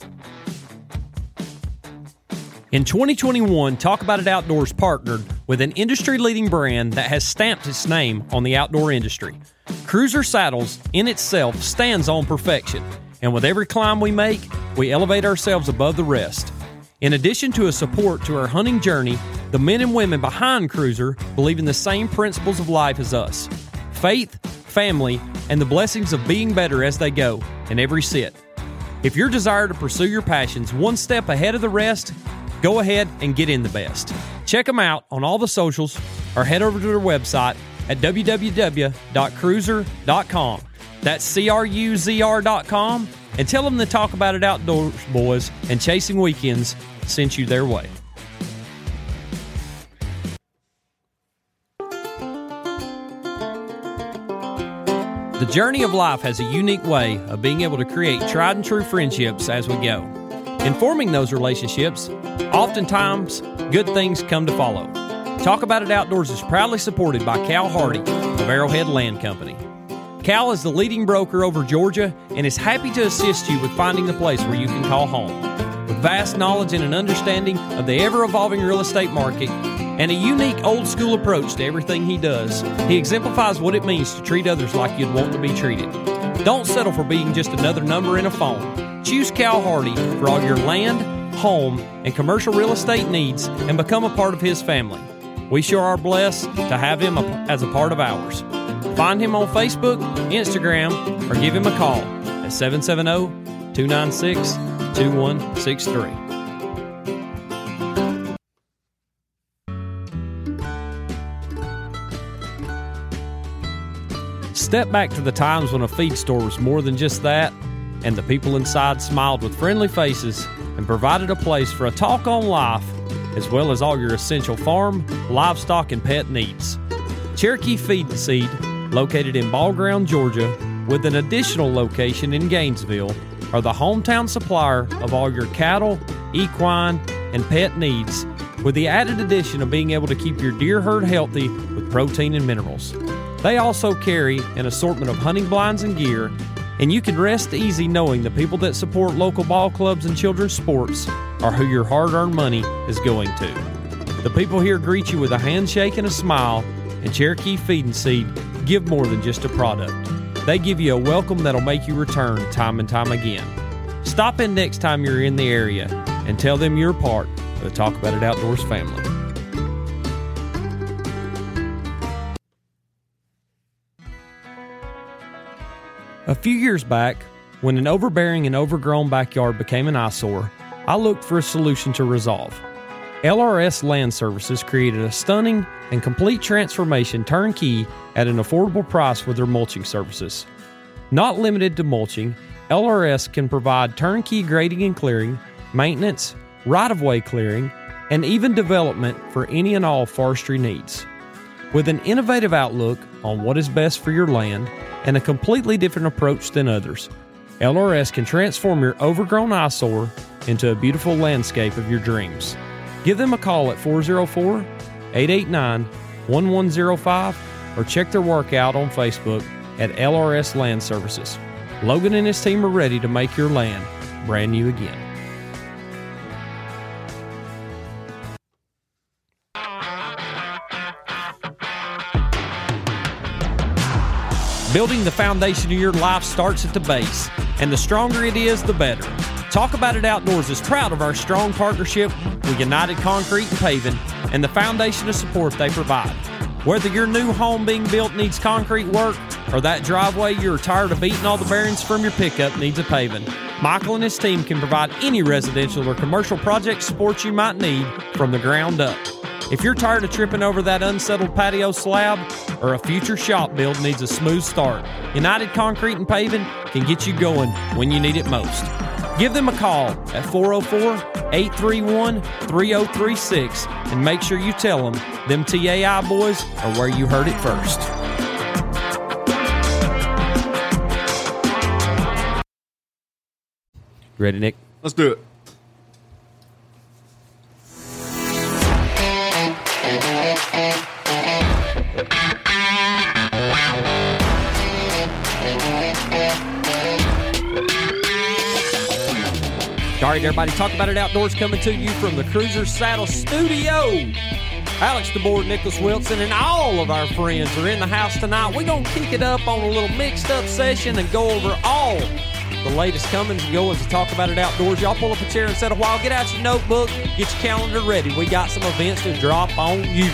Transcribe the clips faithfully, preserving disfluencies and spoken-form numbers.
In twenty twenty-one, Talk About It Outdoors partnered with an industry-leading brand that has stamped its name on the outdoor industry. Cruiser Saddles in itself stands on perfection, and with every climb we make, we elevate ourselves above the rest. In addition to a support to our hunting journey, the men and women behind Cruiser believe in the same principles of life as us: faith, family, and the blessings of being better as they go in every sit. If your desire to pursue your passions one step ahead of the rest, go ahead and get in the best. Check them out on all the socials or head over to their website at w w w dot cruiser dot com. That's C R U Z R dot com, and tell them the Talk About It Outdoors boys and Chasing Weekends sent you their way. The journey of life has a unique way of being able to create tried and true friendships as we go. In forming those relationships, oftentimes good things come to follow. Talk About It Outdoors is proudly supported by Cal Hardy of Arrowhead Land Company. Cal is the leading broker over Georgia and is happy to assist you with finding the place where you can call home. With vast knowledge and an understanding of the ever-evolving real estate market and a unique old-school approach to everything he does, he exemplifies what it means to treat others like you'd want to be treated. Don't settle for being just another number in a phone. Choose Cal Hardy for all your land, home, and commercial real estate needs and become a part of his family. We sure are blessed to have him as a part of ours. Find him on Facebook, Instagram, or give him a call at seven seven zero, two nine six, two one six three. Step back to the times when a feed store was more than just that, and the people inside smiled with friendly faces and provided a place for a talk on life, as well as all your essential farm, livestock, and pet needs. Cherokee Feed and Seed, located in Ball Ground, Georgia, with an additional location in Gainesville, are the hometown supplier of all your cattle, equine, and pet needs, with the added addition of being able to keep your deer herd healthy with protein and minerals. They also carry an assortment of hunting blinds and gear, and you can rest easy knowing the people that support local ball clubs and children's sports are who your hard-earned money is going to. The people here greet you with a handshake and a smile, and Cherokee Feed and Seed give more than just a product. They give you a welcome that'll make you return time and time again. Stop in next time you're in the area and tell them you're part of the Talk About It Outdoors family. A few years back, when an overbearing and overgrown backyard became an eyesore, I looked for a solution to resolve. L R S Land Services created a stunning and complete transformation turnkey at an affordable price with their mulching services. Not limited to mulching, L R S can provide turnkey grading and clearing, maintenance, right-of-way clearing, and even development for any and all forestry needs. With an innovative outlook on what is best for your land and a completely different approach than others, L R S can transform your overgrown eyesore into a beautiful landscape of your dreams. Give them a call at four oh four, eight eight nine, one one oh five or check their work out on Facebook at L R S Land Services. Logan and his team are ready to make your land brand new again. Building the foundation of your life starts at the base, and the stronger it is, the better. Talk About It Outdoors is proud of our strong partnership with United Concrete and Paving and the foundation of support they provide. Whether your new home being built needs concrete work or that driveway you're tired of beating all the bearings from your pickup needs a paving, Michael and his team can provide any residential or commercial project support you might need from the ground up. If you're tired of tripping over that unsettled patio slab or a future shop build needs a smooth start, United Concrete and Paving can get you going when you need it most. Give them a call at four oh four, eight three one, three oh three six and make sure you tell them them T A I boys are where you heard it first. Ready, Nick? Let's do it. All right, everybody, Talk About It Outdoors coming to you from the Cruiser Saddle Studio. Alex DeBoer, Nicholas Wilson, and all of our friends are in the house tonight. We're going to kick it up on a little mixed-up session and go over all the latest comings and goings to Talk About It Outdoors. Y'all pull up a chair and sit a while. Get out your notebook. Get your calendar ready. We got some events to drop on you.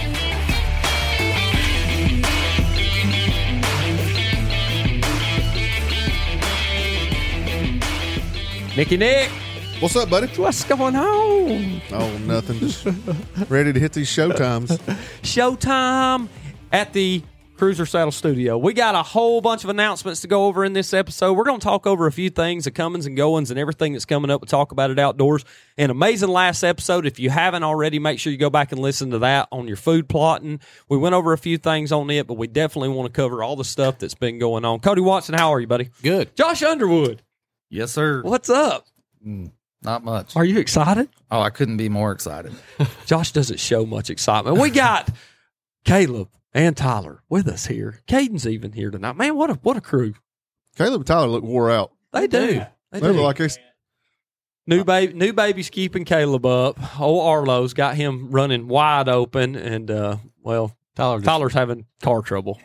Nicky Nick. What's up, buddy? What's going on? Oh, nothing. Just ready to hit these show times. Showtime at the Cruiser Saddle Studio. We got a whole bunch of announcements to go over in this episode. We're going to talk over a few things, the comings and goings and everything that's coming up. We'll Talk About It Outdoors. An amazing last episode. If you haven't already, make sure you go back and listen to that on your food plotting. We went over a few things on it, but we definitely want to cover all the stuff that's been going on. Cody Watson, how are you, buddy? Good. Josh Underwood. Yes, sir. What's up? Mm, not much. Are you excited? Oh, I couldn't be more excited. Josh doesn't show much excitement. We got Caleb and Tyler with us here. Caden's even here tonight. Man, what a what a crew. Caleb and Tyler look wore out. They do. They, They do. look like they. New baby, new baby's keeping Caleb up. Old Arlo's got him running wide open, and uh, well, Tyler just, Tyler's having car trouble.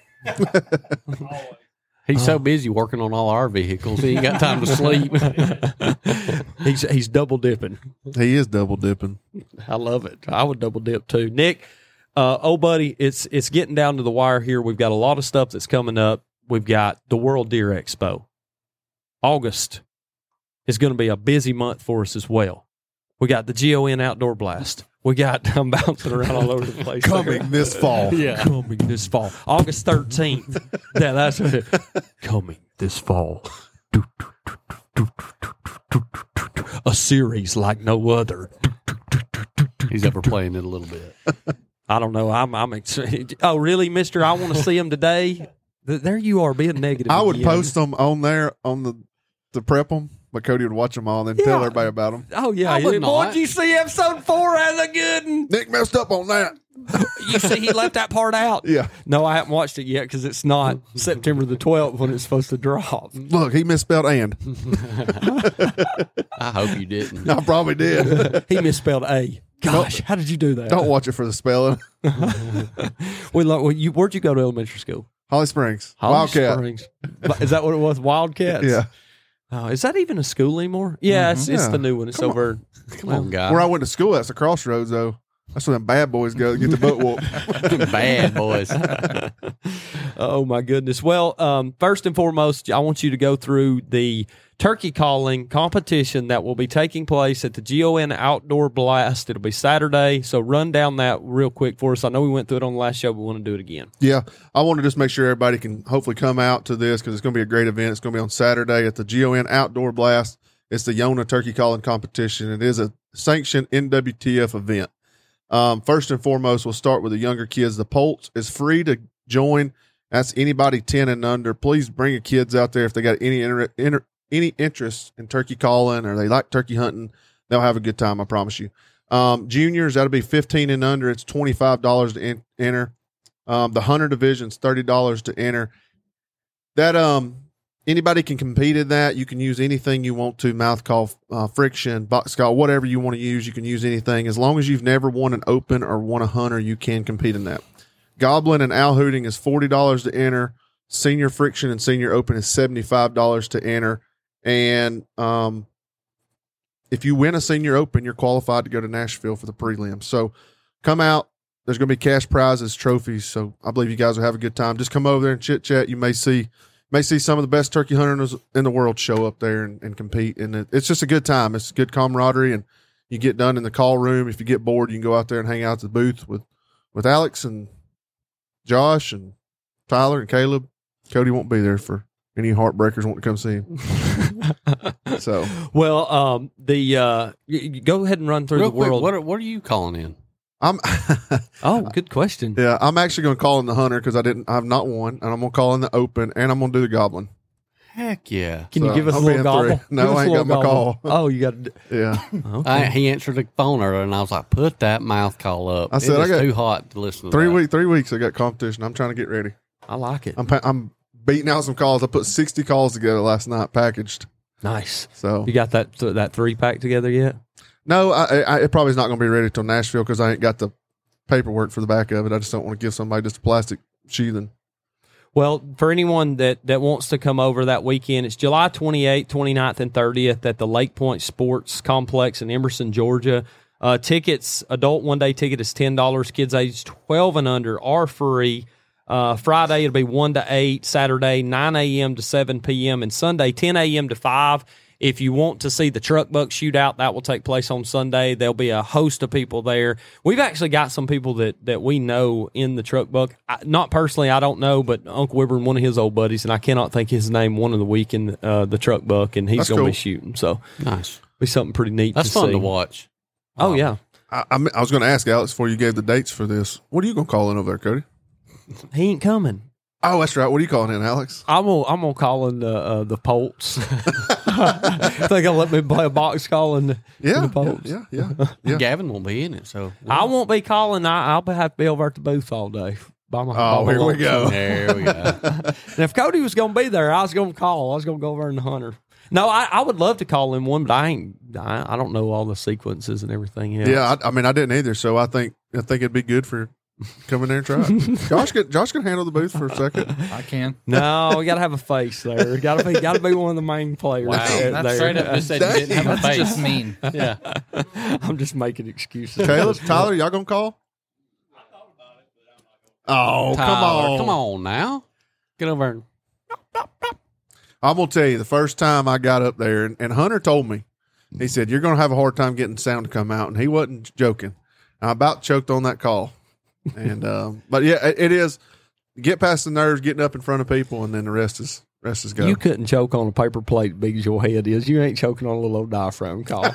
he's so busy working on all our vehicles, he ain't got time to sleep. he's he's double dipping. He is double dipping. I love it. I would double dip too. Nick, uh, oh buddy, it's it's getting down to the wire here. We've got a lot of stuff that's coming up. We've got the World Deer Expo. August is going to be a busy month for us as well. We got the G O N Outdoor Blast. We got, I'm bouncing around all over the place. Coming this fall. Yeah. Coming this fall. August thirteenth. Yeah, that's what it is. Coming this fall. A series like no other. He's overplaying it a little bit. I don't know. I'm, I'm excited. Oh, really, mister? I want to see him today. There you are being negative. I would again. post them on there on the to prep them, but Cody would watch them all and then tell Yeah. everybody about them. Oh, yeah. I would Boy, not. did you see episode four as a good one? Nick messed up on that. You see he left that part out? Yeah. No, I haven't watched it yet because it's not September the twelfth when it's supposed to drop. Look, he misspelled and. I hope you didn't. I probably did. He misspelled A. Gosh, how did you do that? Don't watch it for the spelling. We lo- well, you, where'd you go to elementary school? Holly Springs. Holly Wildcat. Springs. Is that what it was? Wildcats? Yeah. Oh, is that even a school anymore? Yeah, it's, it's Yeah. the new one. It's Come over. Come on, guy. Where I went to school, that's the Crossroads, though. That's where them bad boys go to get the butt whooped. Bad boys. Oh, my goodness. Well, um, first and foremost, I want you to go through the turkey calling competition that will be taking place at the G O N Outdoor Blast. It'll be Saturday, so run down that real quick for us. I know we went through it on the last show, but we want to do it again. Yeah, I want to just make sure everybody can hopefully come out to this because it's going to be a great event. It's going to be on Saturday at the G O N Outdoor Blast. It's the Yona Turkey Calling Competition. It is a sanctioned N W T F event. Um, first and foremost, we'll start with the younger kids. The Pulse is free to join. That's anybody ten and under. Please bring your kids out there if they got any inter- inter- any interest in turkey calling or they like turkey hunting. They'll have a good time, I promise you. Um, juniors, that'll be fifteen and under. It's twenty-five dollars to in- enter. Um, the hunter division's thirty dollars to enter. That um, anybody can compete in that. You can use anything you want to, mouth call, uh, friction, box call, whatever you want to use. You can use anything. As long as you've never won an open or won a hunter, you can compete in that. Goblin and owl hooting is forty dollars to enter. Senior friction and senior open is seventy-five dollars to enter. And um, if you win a senior open, you're qualified to go to Nashville for the prelims. So come out. There's going to be cash prizes, trophies. So I believe you guys will have a good time. Just come over there and chit chat. You may see may see some of the best turkey hunters in the world show up there and, and compete. And it, it's just a good time. It's good camaraderie. And you get done in the call room. If you get bored, you can go out there and hang out at the booth with, with Alex and Josh and Tyler and Caleb. Cody won't be there for any heartbreakers want to come see him. So, well, um, the uh, y- y- go ahead and run through Real the quick, world. what are, what are you calling in? I'm Oh, good question. yeah, I'm actually going to call in the hunter because I didn't, I've not won, and I'm going to call in the open, and I'm going to do the goblin. Heck yeah. Can So, you give us I'll a be little in three. gobble? No, Give us I a ain't little got my gobble. call. Oh, you got. Yeah, Okay. I, he answered the phone earlier, and I was like, put that mouth call up. I said, it I is got too hot to listen to three that. week, three weeks. I got competition. I'm trying to get ready. I like it. I'm, pa- I'm beating out some calls. I put sixty calls together last night, packaged. Nice. So You got that that three pack together yet? no, I, I, it probably is not going to be ready till Nashville because I ain't got the paperwork for the back of it. I just don't want to give somebody just a plastic sheathing. Well, for anyone that, that wants to come over that weekend, it's July twenty-eighth, twenty-ninth, and thirtieth at the Lake Point Sports Complex in Emerson, Georgia. Uh, tickets, adult one-day ticket is ten dollars. Kids age twelve and under are free. Uh, Friday, it'll be one to eight. Saturday, nine a.m. to seven p.m. And Sunday, ten a.m. to five. If you want to see the Truck Buck Shootout, that will take place on Sunday. There'll be a host of people there. We've actually got some people that, that we know in the Truck Buck. I, not personally, I don't know, but Uncle Wibber and one of his old buddies, and I cannot think his name, one of the week in uh, the Truck Buck, and he's going to cool. be shooting. So Nice. be something pretty neat That's to fun see. to watch. Oh, yeah. I, I, I was going to ask Alex before you gave the dates for this. What are you going to call in over there, Cody? He ain't coming. Oh, that's right. What are you calling in, Alex? I'm gonna I'm gonna call in the uh, the Polts. I think I'll let me play a box call in the, Yeah, in the yeah, Polts. yeah, yeah, yeah. Gavin won't be in it, so I won't be calling. I, I'll have to be over at the booth all day. By my, Oh, by my here we lunch. go. there we go. And if Cody was going to be there, I was going to call. I was going to go over in the Hunter. No, I, I would love to call in one, but I ain't. I, I don't know all the sequences and everything else. Yeah, I, I mean, I didn't either, so I think I think it'd be good for coming there and try it. Josh can Josh can handle the booth for a second. I can. No, we got to have a face there. Got to be got to be one of the main players. Wow. there. That's Straight up just said you didn't have a That's face. just mean. Yeah. I'm just making excuses. Caleb, Tyler, y'all gonna call? Oh, come Tyler, on, Come on now. Get over and I'm gonna tell you, the first time I got up there, and, and Hunter told me, he said you're gonna have a hard time getting sound to come out, and he wasn't joking. I about choked on that call, and um, but yeah, it, it is get past the nerves, getting up in front of people, and then the rest is rest is go. You couldn't choke on a paper plate big as your head is. You ain't choking on a little old diaphragm call.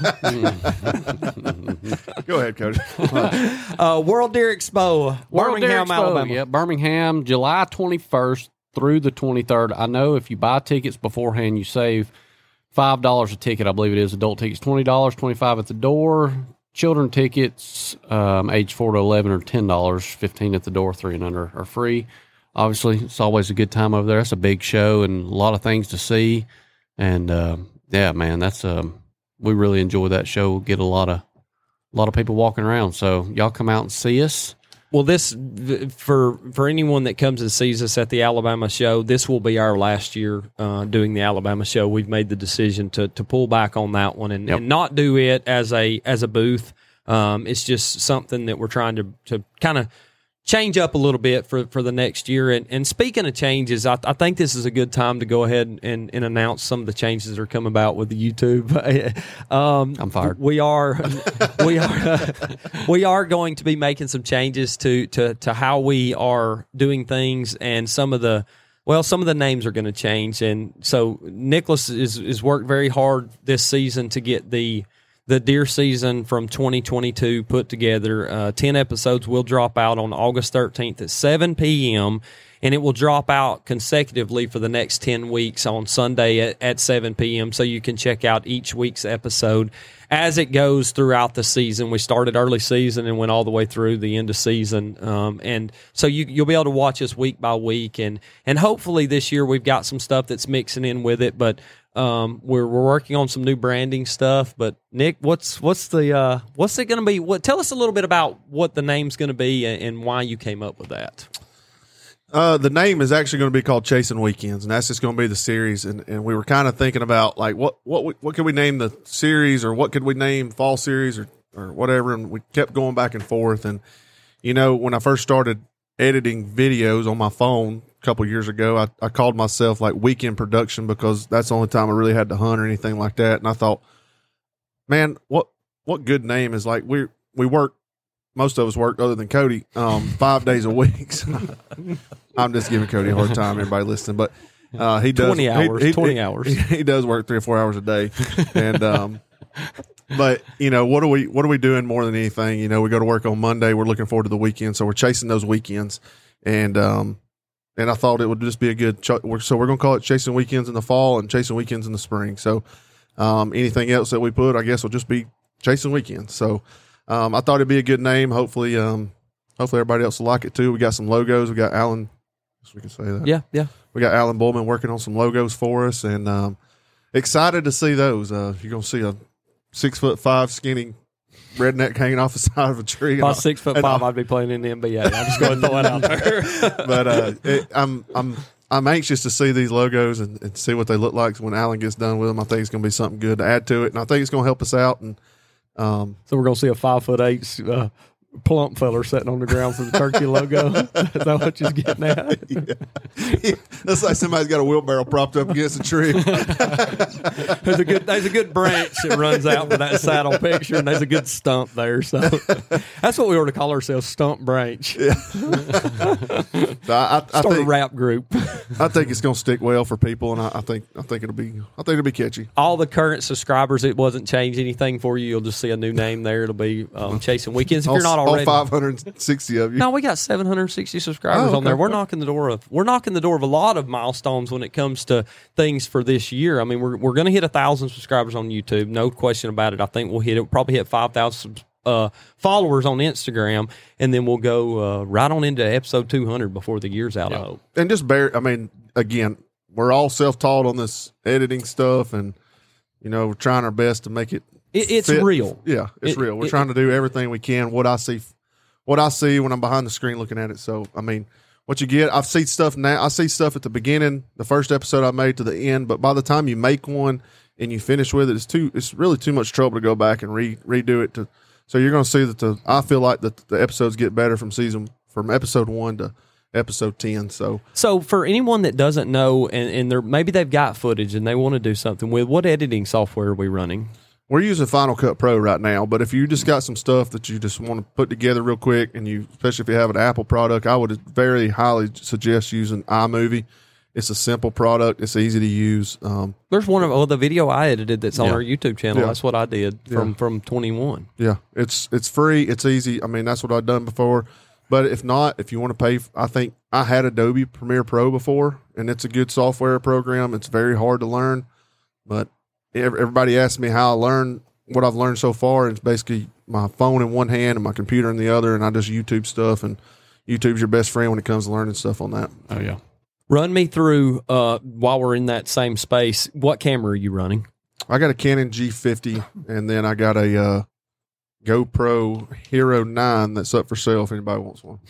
Go ahead, Cody. uh, World Deer Expo, World Deer Birmingham, Expo, Alabama. Yeah, Birmingham, July twenty-first through the twenty-third. I know if you buy tickets beforehand, you save five dollars a ticket. I believe it is. Adult tickets twenty dollars, twenty-five dollars at the door. Children tickets, um, age four to eleven, are ten dollars, fifteen dollars at the door. Three and under are free. Obviously, it's always a good time over there. It's a big show and a lot of things to see. And uh, yeah, man, that's um, we really enjoy that show. Get a lot of a lot of people walking around. So y'all come out and see us. Well, this for for anyone that comes and sees us at the Alabama show, this will be our last year uh, doing the Alabama show. We've made the decision to to pull back on that one and, Yep. and not do it as a as a booth. Um, it's just something that we're trying to to kind of change up a little bit for, for the next year. And, and speaking of changes, I, I think this is a good time to go ahead and, and announce some of the changes that are coming about with the YouTube. um, I'm fired. We are we are we are going to be making some changes to to to how we are doing things, and some of the well, some of the names are going to change. And so Nicholas is is worked very hard this season to get the the deer season from twenty twenty-two put together. Uh, ten episodes will drop out on August thirteenth at seven p.m., and it will drop out consecutively for the next ten weeks on Sunday at, at seven p.m., so you can check out each week's episode as it goes throughout the season. We started early season and went all the way through the end of season, um, and so you, you'll be able to watch us week by week, and, and hopefully this year we've got some stuff that's mixing in with it, but Um, we're we're working on some new branding stuff. But Nick, what's what's the uh, what's it going to be? What tell us a little bit about what the name's going to be and, and why you came up with that. Uh, the name is actually going to be called Chasing Weekends, and that's just going to be the series. And, and we were kind of thinking about like what what we, what could we name the series, or what could we name fall series, or or whatever. And we kept going back and forth. And you know, when I first started editing videos on my phone a couple years ago, I, I called myself like Weekend Production, because that's the only time I really had to hunt or anything like that. And I thought, man, what what good name is like we we work. Most of us work, other than Cody, um, five days a week. So I'm just giving Cody a hard time, everybody listening, but uh, he does twenty hours, he, he, twenty he, hours. He, he does work three or four hours a day, and um, but you know what are we what are we doing more than anything? You know, we go to work on Monday. We're looking forward to the weekend, so we're chasing those weekends, and um, and I thought it would just be a good. Ch- so we're going to call it Chasing Weekends in the fall and Chasing Weekends in the spring. So um, anything else that we put, I guess, will just be Chasing Weekends. So. Um, I thought it'd be a good name. Hopefully, um, hopefully everybody else will like it too. We got some logos. We got Alan. So we can say that. Yeah, yeah. We got Alan Bullman working on some logos for us, and um, excited to see those. Uh, you're gonna see a six foot five skinny redneck hanging off the side of a tree. If I was six foot and five, all. I'd be playing in the N B A. I'm just going to throw it out there. But uh, it, I'm I'm I'm anxious to see these logos and, and see what they look like when Alan gets done with them. I think it's going to be something good to add to it, and I think it's going to help us out. And um, So we're going to see a five foot eight uh, plump feller sitting on the ground for the turkey logo. Is that what you're getting at? yeah. That's like somebody's got a wheelbarrow propped up against a tree. There's a good there's a good branch that runs out for that saddle picture, and there's a good stump there. So that's what we ought to call ourselves, Stump Branch. Yeah. So I, I, I Start a think rap group. I think it's going to stick well for people, and I, I think I think it'll be I think it'll be catchy. All the current subscribers, it wasn't change anything for you. You'll just see a new name there. It'll be um, Chasing Weekends. If all, you're not all already, five hundred sixty of you. no, we got seven hundred sixty subscribers Oh, okay. on there. We're knocking the door of we're knocking the door of a lot of milestones when it comes to things for this year. I mean, we're we're going to hit a thousand subscribers on YouTube, no question about it. I think we'll hit it. We'll probably hit five thousand uh, followers on Instagram, and then we'll go uh, right on into episode two hundred before the year's out. I hope. And just bear. I mean, again, we're all self taught on this editing stuff, and you know, we're trying our best to make it. It, it's fit. real. Yeah, it's It- real. We're it- trying to do everything we can. What I see, what I see when I'm behind the screen looking at it. So, I mean, what you get, I've seen stuff now. I see stuff at the beginning, the first episode I made to the end. But by the time you make one and you finish with it, it's too. It's really too much trouble to go back and re, redo it. To so you're going to see that the. I feel like that the episodes get better from season from episode one to episode ten. So So for anyone that doesn't know, and, and they're maybe they've got footage and they want to do something with, what editing software are we running? we're using Final Cut Pro right now, but if you just got some stuff that you just want to put together real quick, and you, especially if you have an Apple product, I would very highly suggest using iMovie. It's a simple product. It's easy to use. Um, There's one of oh, the video I edited that's on Yeah. our YouTube channel. Yeah. That's what I did from Yeah. from twenty-one. yeah, it's it's free. It's easy. I mean, that's what I've done before. But if not, if you want to pay, I think I had Adobe Premiere Pro before, and it's a good software program. It's very hard to learn, but ev- everybody asks me how I learned what I've learned so far. It's basically my phone in one hand and my computer in the other, and I just YouTube stuff. And YouTube's your best friend when it comes to learning stuff on that. Oh yeah. Run me through uh, while we're in that same space. What camera are you running? I got a Canon G fifty, and then I got a uh, GoPro Hero nine that's up for sale if anybody wants one.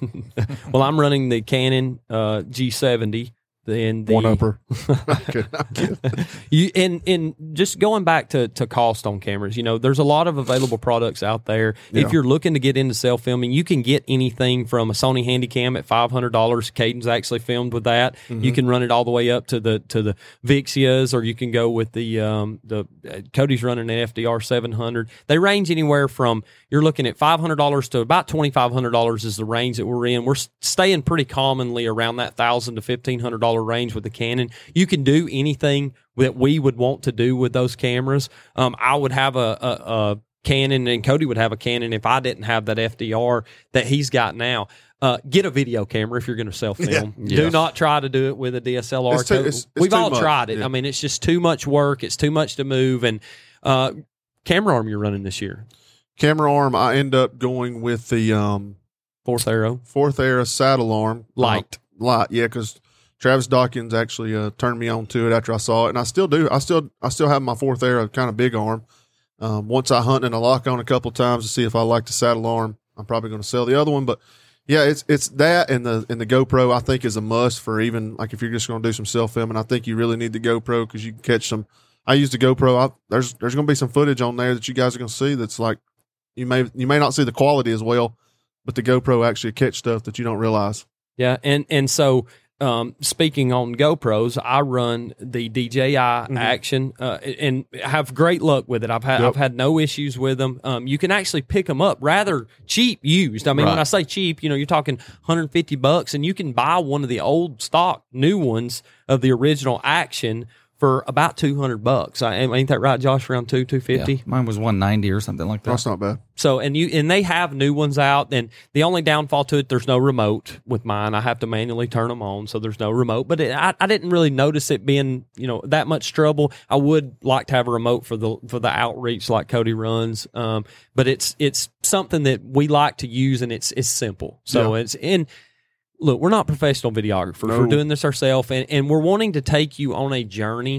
Well, I'm running the Canon uh, G seventy. And the, One upper. I'm kidding, I'm kidding. You and and just going back to, to cost on cameras, you know, there's a lot of available products out there. Yeah. If you're looking to get into self filming, you can get anything from a Sony Handycam at five hundred dollars. Caden's actually filmed with that. Mm-hmm. You can run it all the way up to the to the Vixias, or you can go with the um the uh, Cody's running an F D R seven hundred. They range anywhere from you're looking at five hundred dollars to about twenty-five hundred dollars is the range that we're in. We're staying pretty commonly around that one thousand to fifteen hundred dollars range with the Canon. You can do anything that we would want to do with those cameras. Um, I would have a, a, a Canon, and Cody would have a Canon if I didn't have that F D R that he's got now. Uh, get a video camera if you're going to self film. Yeah. Do Yeah. not try to do it with a D S L R. It's too- it's- it's We've too all much. tried it. Yeah. I mean, it's just too much work. It's too much to move. And uh, camera arm you're running this year, Camera arm, I end up going with the um, Fourth Arrow Fourth Era saddle arm. light. Uh, light, yeah, because Travis Dawkins actually uh, turned me on to it after I saw it, and I still do. I still I still have my Fourth Era kind of big arm. Um, once I hunt and I lock on a couple times to see if I like the saddle arm, I'm probably going to sell the other one. But yeah, it's it's that and the and the GoPro I think is a must for even like if you're just going to do some self filming. I think you really need the GoPro because you can catch some. I use the GoPro. I, there's there's going to be some footage on there that you guys are going to see that's like you may you may not see the quality as well, but the GoPro actually catch stuff that you don't realize. Yeah, and and so um, speaking on GoPros, I run the D J I Mhm. Action uh, and have great luck with it. I've had Yep. I've had no issues with them. Um, you can actually pick them up rather cheap used. I mean, when Right. I say cheap, you know, you're talking one hundred fifty bucks, and you can buy one of the old stock new ones of the original Action for about two hundred bucks. I, ain't that right, Josh? Around two two fifty. Yeah, mine was one ninety or something like that. That's not bad. So and you and they have new ones out, and the only downfall to it, there's no remote with mine. I have to manually turn them on, so there's no remote. But it, I, I didn't really notice it being you know that much trouble. I would like to have a remote for the for the outreach like Cody runs, um, but it's it's something that we like to use, and it's it's simple. So Yeah. it's in. Look, we're not professional videographers. No. We're doing this ourselves, and, and we're wanting to take you on a journey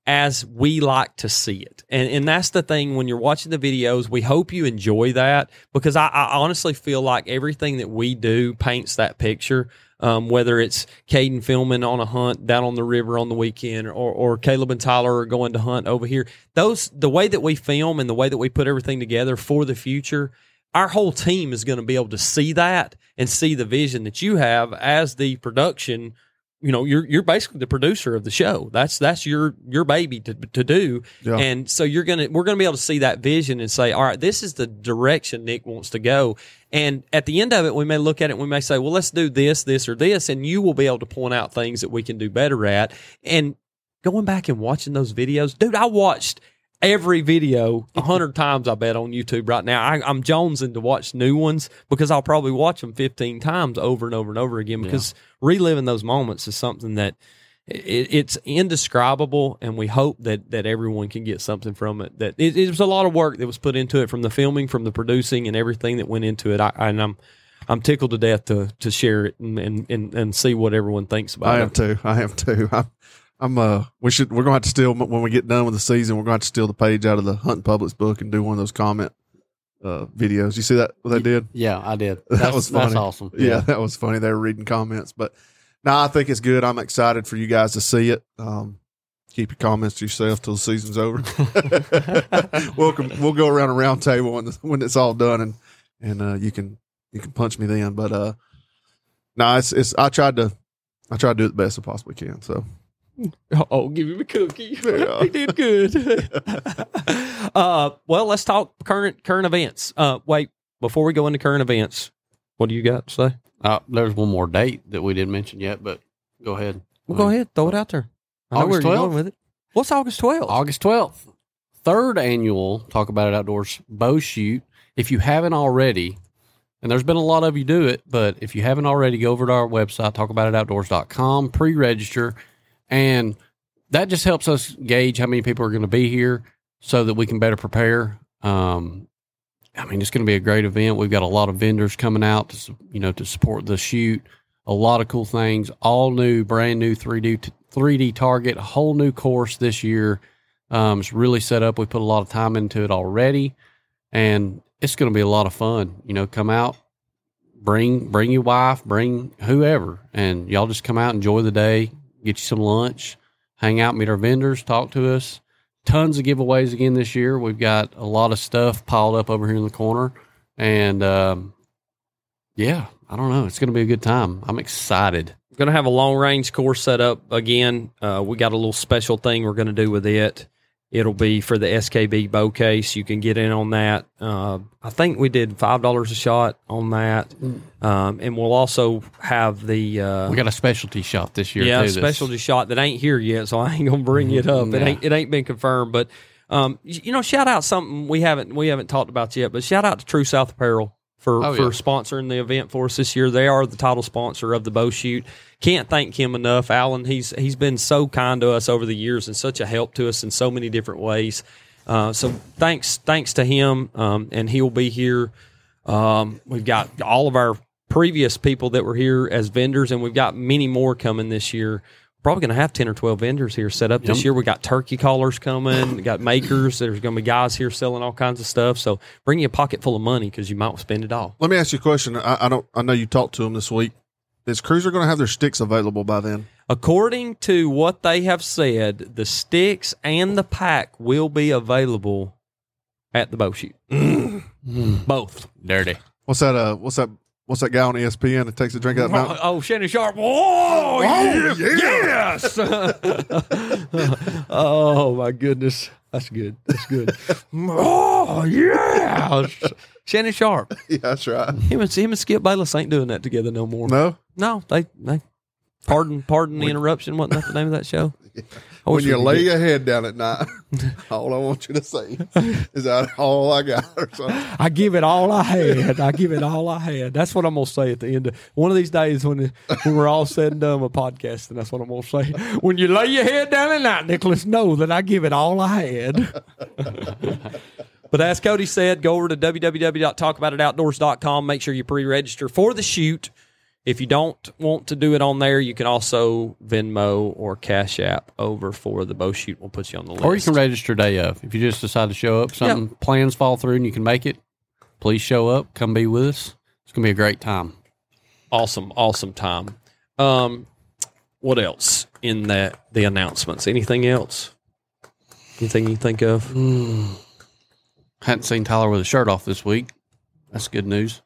as we like to see it. And and that's the thing when you're watching the videos, we hope you enjoy that, because I, I honestly feel like everything that we do paints that picture. Um, whether it's Caden filming on a hunt down on the river on the weekend, or, or Caleb and Tyler are going to hunt over here. Those, the way that we film and the way that we put everything together for the future, our whole team is going to be able to see that and see the vision that you have as the production. You know, you're you're basically the producer of the show. That's that's your your baby to to do. Yeah. And so you're gonna we're gonna be able to see that vision and say, all right, this is the direction Nick wants to go. And at the end of it, we may look at it and we may say, well, let's do this, this, or this, and you will be able to point out things that we can do better at. And going back and watching those videos, dude, I watched every video a hundred times, I bet, on YouTube right now. I, I'm jonesing to watch new ones because I'll probably watch them fifteen times over and over and over again, because yeah. reliving those moments is something that it, it's indescribable, and we hope that that everyone can get something from it. That it, it was a lot of work that was put into it, from the filming, from the producing, and everything that went into it. I, and I'm I'm tickled to death to to share it and and, and, and see what everyone thinks about I it. am too. I am too. I'm, I'm uh we should we're going to have to steal, when we get done with the season, we're going to have to steal the page out of the Hunting Public's book and do one of those comment uh videos. You see that what they did? Yeah, I did. That That's, was funny. That's awesome. Yeah. Yeah, that was funny. They were reading comments, but no, I think it's good. I'm excited for you guys to see it. Um, keep your comments to yourself till the season's over. we'll we'll go around a round table when the, when it's all done, and and uh, you can you can punch me then. But uh, no, it's it's I tried to I tried to do it the best I possibly can. So. Oh, give him a cookie. Yeah. He did good. uh, well, let's talk current current events. Uh, wait, before we go into current events, what do you got to say? Uh, there's one more date that we didn't mention yet, but go ahead. Well, go ahead. Throw it out there. I know where you're going with it. What's August twelfth? August twelfth. Third annual Talk About It Outdoors bow shoot. If you haven't already, and there's been a lot of you do it, but if you haven't already, go over to our website, talk about it outdoors dot com, pre-register. And that just helps us gauge how many people are going to be here so that we can better prepare. Um, I mean, it's going to be a great event. We've got a lot of vendors coming out to, you know, to support the shoot. A lot of cool things, all new, brand new three D three D target, a whole new course this year. Um, it's really set up. We put a lot of time into it already, and it's going to be a lot of fun. You know, come out, bring bring your wife, bring whoever, and y'all just come out, enjoy the day. Get you some lunch, hang out, meet our vendors, talk to us. Tons of giveaways again this year. We've got a lot of stuff piled up over here in the corner. And, um, yeah, I don't know. It's going to be a good time. I'm excited. We're going to have a long-range course set up again. Uh, we got a little special thing we're going to do with it. It'll be for the S K B bow case. You can get in on that. Uh, I think we did five dollars a shot on that. Um, and we'll also have the... Uh, we got a specialty shot this year, yeah, too. Yeah, specialty this. shot that ain't here yet, so I ain't going to bring it up. Yeah. It ain't it ain't been confirmed. But, um, you know, shout out something we haven't we haven't talked about yet, but shout out to True South Apparel for, oh, for yeah. sponsoring the event for us this year. They are the title sponsor of the bow shoot. Can't thank him enough. Alan, he's he's been so kind to us over the years and such a help to us in so many different ways. Uh, so thanks thanks to him, um, and he'll be here. Um, we've got all of our previous people that were here as vendors, and we've got many more coming this year. Probably going to have ten or twelve vendors here set up this yep. year. We got turkey collars coming. We got makers. There's going to be guys here selling all kinds of stuff. So bring you a pocket full of money because you might spend it all. Let me ask you a question. I, I don't. I know you talked to them this week. Is Cruiser going to have their sticks available by then? According to what they have said, the sticks and the pack will be available at the bow shoot. Mm. Both. Dirty. What's that? Uh, what's that? What's that guy on E S P N that takes a drink of that mountain? Oh, oh Shannon Sharp. Oh, oh yeah. yes. Oh, my goodness. That's good. That's good. Oh, yeah. Shannon Sharp. Yeah, that's right. Him and, him and Skip Bayless ain't doing that together no more. No? No, they, they pardon pardon the interruption. Wasn't that the name of that show? Yeah. When you lay your head down at night, all I want you to say is that all I got or something. I give it all I had. I give it all I had. That's what I'm going to say at the end of one of these days when, when we're all said and done with podcasting. That's what I'm going to say. When you lay your head down at night, Nicholas, know that I give it all I had. But as Cody said, go over to w w w dot talk about it outdoors dot com. Make sure you pre-register for the shoot. If you don't want to do it on there, you can also Venmo or Cash App over for the Bow Shoot. We'll put you on the list. Or you can register day of. If you just decide to show up, something yep. plans fall through and you can make it, please show up. Come be with us. It's going to be a great time. Awesome, awesome time. Um, what else in that the announcements? Anything else? Anything you think of? Mm. Hadn't seen Tyler with a shirt off this week. That's good news.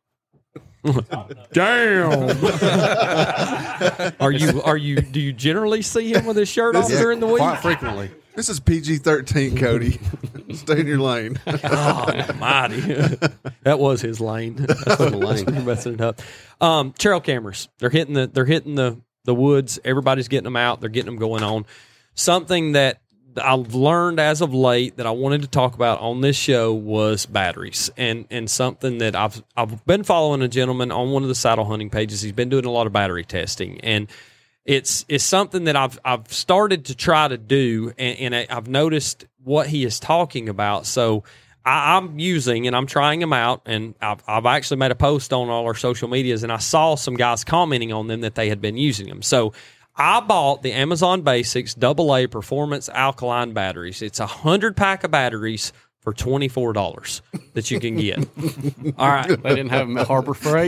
Damn. Are you? Are you? Do you generally see him with his shirt off during the week? Quite frequently. This is P G thirteen, Cody. Stay in your lane. God almighty. That was his lane. That's the lane. You're messing it up. Um, trail cameras. They're hitting the. They're hitting the the woods. Everybody's getting them out. They're getting them going on. Something that I've learned as of late that I wanted to talk about on this show was batteries, and and something that I've I've been following a gentleman on one of the saddle hunting pages. He's been doing a lot of battery testing, and it's it's something that I've I've started to try to do, and, and I've noticed what he is talking about. So I, I'm using and I'm trying them out, and I've I've actually made a post on all our social medias, and I saw some guys commenting on them that they had been using them. So I bought the Amazon Basics double A Performance Alkaline batteries. It's a hundred pack of batteries for twenty-four dollars that you can get. All right. They didn't have them at Harbor Freight.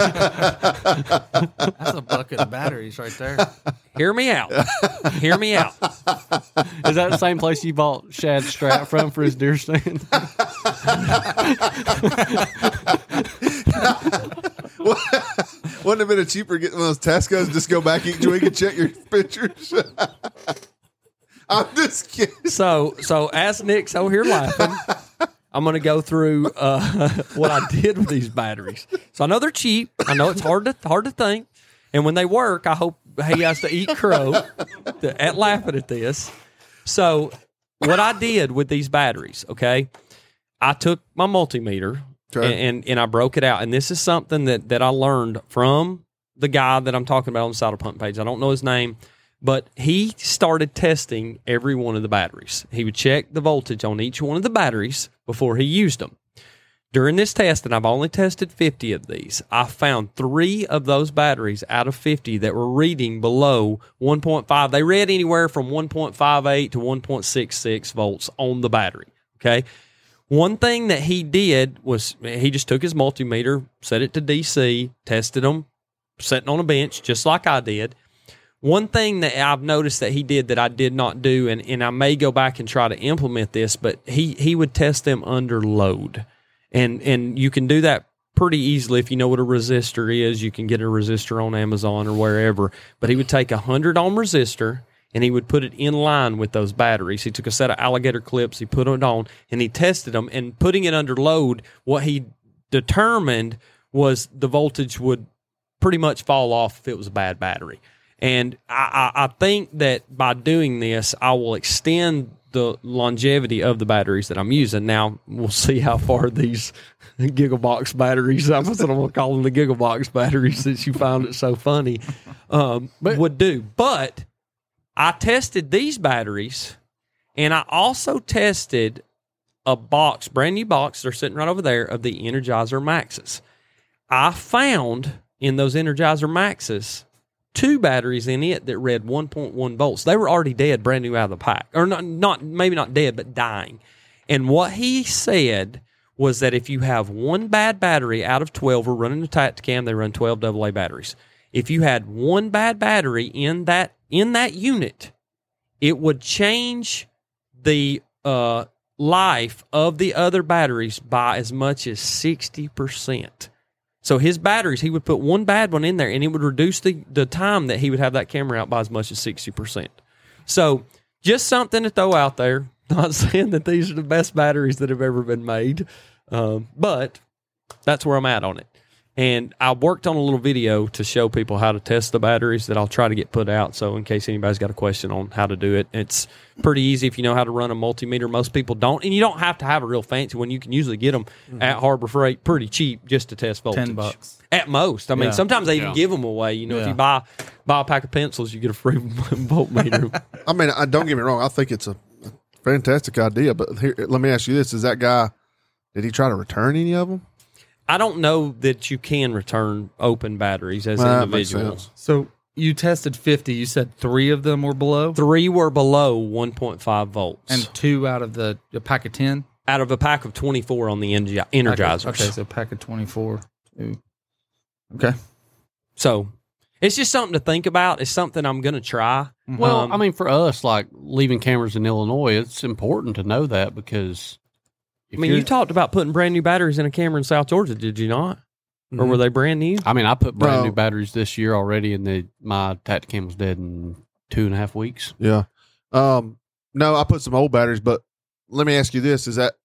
That's a bucket of batteries right there. Hear me out. Hear me out. Is that the same place you bought Shad's strap from for his deer stand? Wouldn't have been a cheaper getting one of those Tesco's and just go back each week and check your pictures. I'm just kidding. So, so as Nick's over here laughing, I'm going to go through uh, what I did with these batteries. So I know they're cheap. I know it's hard to hard to think. And when they work, I hope he has to eat crow to, at laughing at this. So what I did with these batteries, okay, I took my multimeter. Okay. And, and and I broke it out. And this is something that, that I learned from the guy that I'm talking about on the Saddle Pump page. I don't know his name, but he started testing every one of the batteries. He would check the voltage on each one of the batteries before he used them. During this test, and I've only tested fifty of these, I found three of those batteries out of fifty that were reading below one point five. They read anywhere from one point five eight to one point six six volts on the battery, okay? One thing that he did was he just took his multimeter, set it to D C, tested them, sitting on a bench, just like I did. One thing that I've noticed that he did that I did not do, and, and I may go back and try to implement this, but he, he would test them under load. And and you can do that pretty easily if you know what a resistor is. You can get a resistor on Amazon or wherever. But he would take a one hundred ohm resistor, and he would put it in line with those batteries. He took a set of alligator clips, he put it on, and he tested them. And putting it under load, what he determined was the voltage would pretty much fall off if it was a bad battery. And I, I, I think that by doing this, I will extend the longevity of the batteries that I'm using. Now, we'll see how far these Gigglebox batteries, I'm going to call them the Gigglebox batteries since you found it so funny, um, but, would do. But I tested these batteries, and I also tested a box, brand new box, they're sitting right over there, of the Energizer Maxes. I found in those Energizer Maxes two batteries in it that read one point one volts. They were already dead, brand new out of the pack. Or not, not maybe not dead, but dying. And what he said was that if you have one bad battery out of twelve, we're running a Tactacam, they run twelve double A batteries. If you had one bad battery in that in that unit, it would change the uh, life of the other batteries by as much as sixty percent. So his batteries, he would put one bad one in there, and it would reduce the, the time that he would have that camera out by as much as sixty percent. So just something to throw out there. Not saying that these are the best batteries that have ever been made, um, but that's where I'm at on it. And I worked on a little video to show people how to test the batteries that I'll try to get put out. So in case anybody's got a question on how to do it, it's pretty easy if you know how to run a multimeter. Most people don't. And you don't have to have a real fancy one. You can usually get them mm-hmm. at Harbor Freight pretty cheap just to test voltage. Ten bucks. At most. I mean, yeah. sometimes they even yeah. give them away. You know, yeah. if you buy buy a pack of pencils, you get a free voltmeter. I mean, I, don't get me wrong. I think it's a fantastic idea. But here, let me ask you this. Is that guy, did he try to return any of them? I don't know that you can return open batteries as Well, that makes individuals. sense. So you tested fifty. You said three of them were below, Three were below one point five volts, and two out of the a pack of ten. out of a pack of twenty-four on the Energi- Energizers. Okay, so a pack of twenty-four. Two. Okay. So it's just something to think about. It's something I'm going to try. Well, Um, I mean, for us, like leaving cameras in Illinois, it's important to know that because I if mean, you're- you talked about putting brand new batteries in a camera in South Georgia, did you not? Or were they brand new? I mean, I put brand No. new batteries this year already, and the my Tacticam was dead in two and a half weeks. Yeah. Um, no, I put some old batteries, but let me ask you this: Is that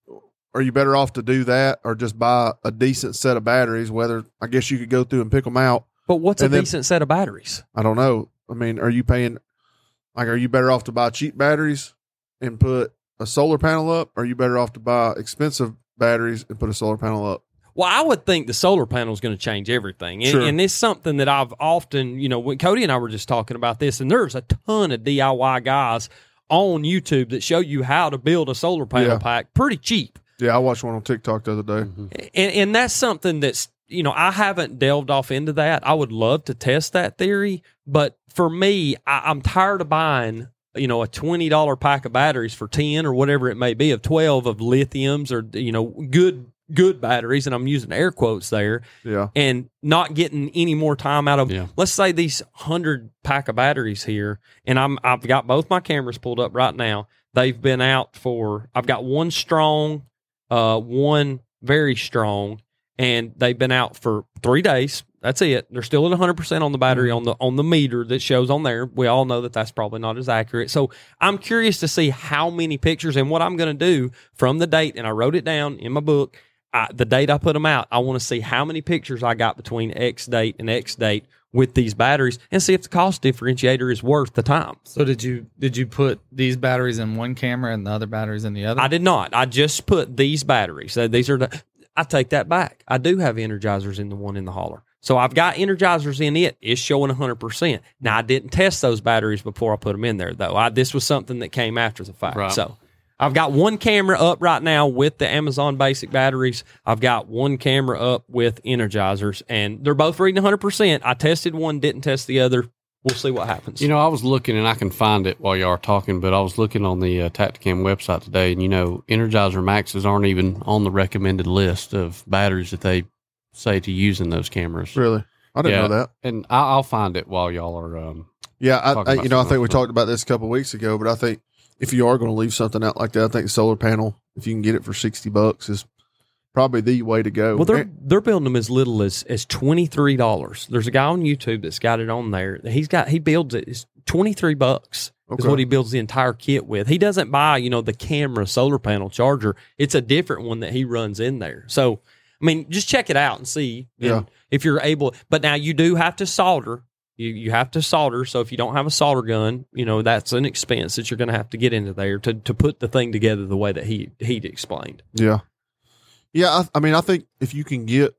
are you better off to do that or just buy a decent set of batteries? Whether I guess you could go through and pick them out. But what's a And then- decent set of batteries? I don't know. I mean, are you paying like are you better off to buy cheap batteries and put a solar panel up? Or are you better off to buy expensive batteries and put a solar panel up? Well, I would think the solar panel is going to change everything. And, Sure. and it's something that I've often, you know, when Cody and I were just talking about this, and there's a ton of D I Y guys on YouTube that show you how to build a solar panel Yeah. pack pretty cheap. Yeah, I watched one on TikTok the other day. And, and that's something that's, you know, I haven't delved off into that. I would love to test that theory. But for me, I, I'm tired of buying, you know, a twenty dollars pack of batteries for ten or whatever it may be, of twelve of lithiums or, you know, good good batteries, and I'm using air quotes there, Yeah. and not getting any more time out of, Yeah. let's say these hundred pack of batteries here, and I'm I've got both my cameras pulled up right now. They've been out for, I've got one strong, uh, one very strong, and they've been out for three days. That's it. They're still at one hundred percent on the battery on the on the meter that shows on there. We all know that that's probably not as accurate. So I'm curious to see how many pictures, and what I'm going to do from the date, and I wrote it down in my book. I, the date I put them out, I want to see how many pictures I got between X date and X date with these batteries, and see if the cost differentiator is worth the time. So did you did you put these batteries in one camera and the other batteries in the other? I did not. I just put these batteries. So these are the, I take that back. I do have Energizers in the one in the hauler. So I've got Energizers in it. It's showing one hundred percent. Now, I didn't test those batteries before I put them in there, though. I, this was something that came after the fact. Right. So I've got one camera up right now with the Amazon Basic batteries. I've got one camera up with Energizers, and they're both reading one hundred percent. I tested one, didn't test the other. We'll see what happens. You know, I was looking, and I can find it while you are talking, but I was looking on the uh, Tacticam website today, and, you know, Energizer Maxes aren't even on the recommended list of batteries that they say to use in those cameras. Really? I didn't Yeah. know that. And I, I'll find it while y'all are. Um, Yeah, I, Talking I about you know, I something think we else. talked about this a couple of weeks ago, but I think if you are going to leave something out like that, I think the solar panel, if you can get it for sixty bucks, is probably the way to go. Well, they're And- they're building them as little as as twenty three dollars. There's a guy on YouTube that's got it on there. He's got he builds it. It's twenty three bucks is Okay. what he builds the entire kit with. He doesn't buy, you know, the camera solar panel charger. It's a different one that he runs in there. So I mean, just check it out and see. And Yeah. if you're able, but now you do have to solder. You you have to solder. So if you don't have a solder gun, you know, that's an expense that you're going to have to get into there to to put the thing together the way that he he'd explained. Yeah. Yeah. I, I mean, I think if you can get,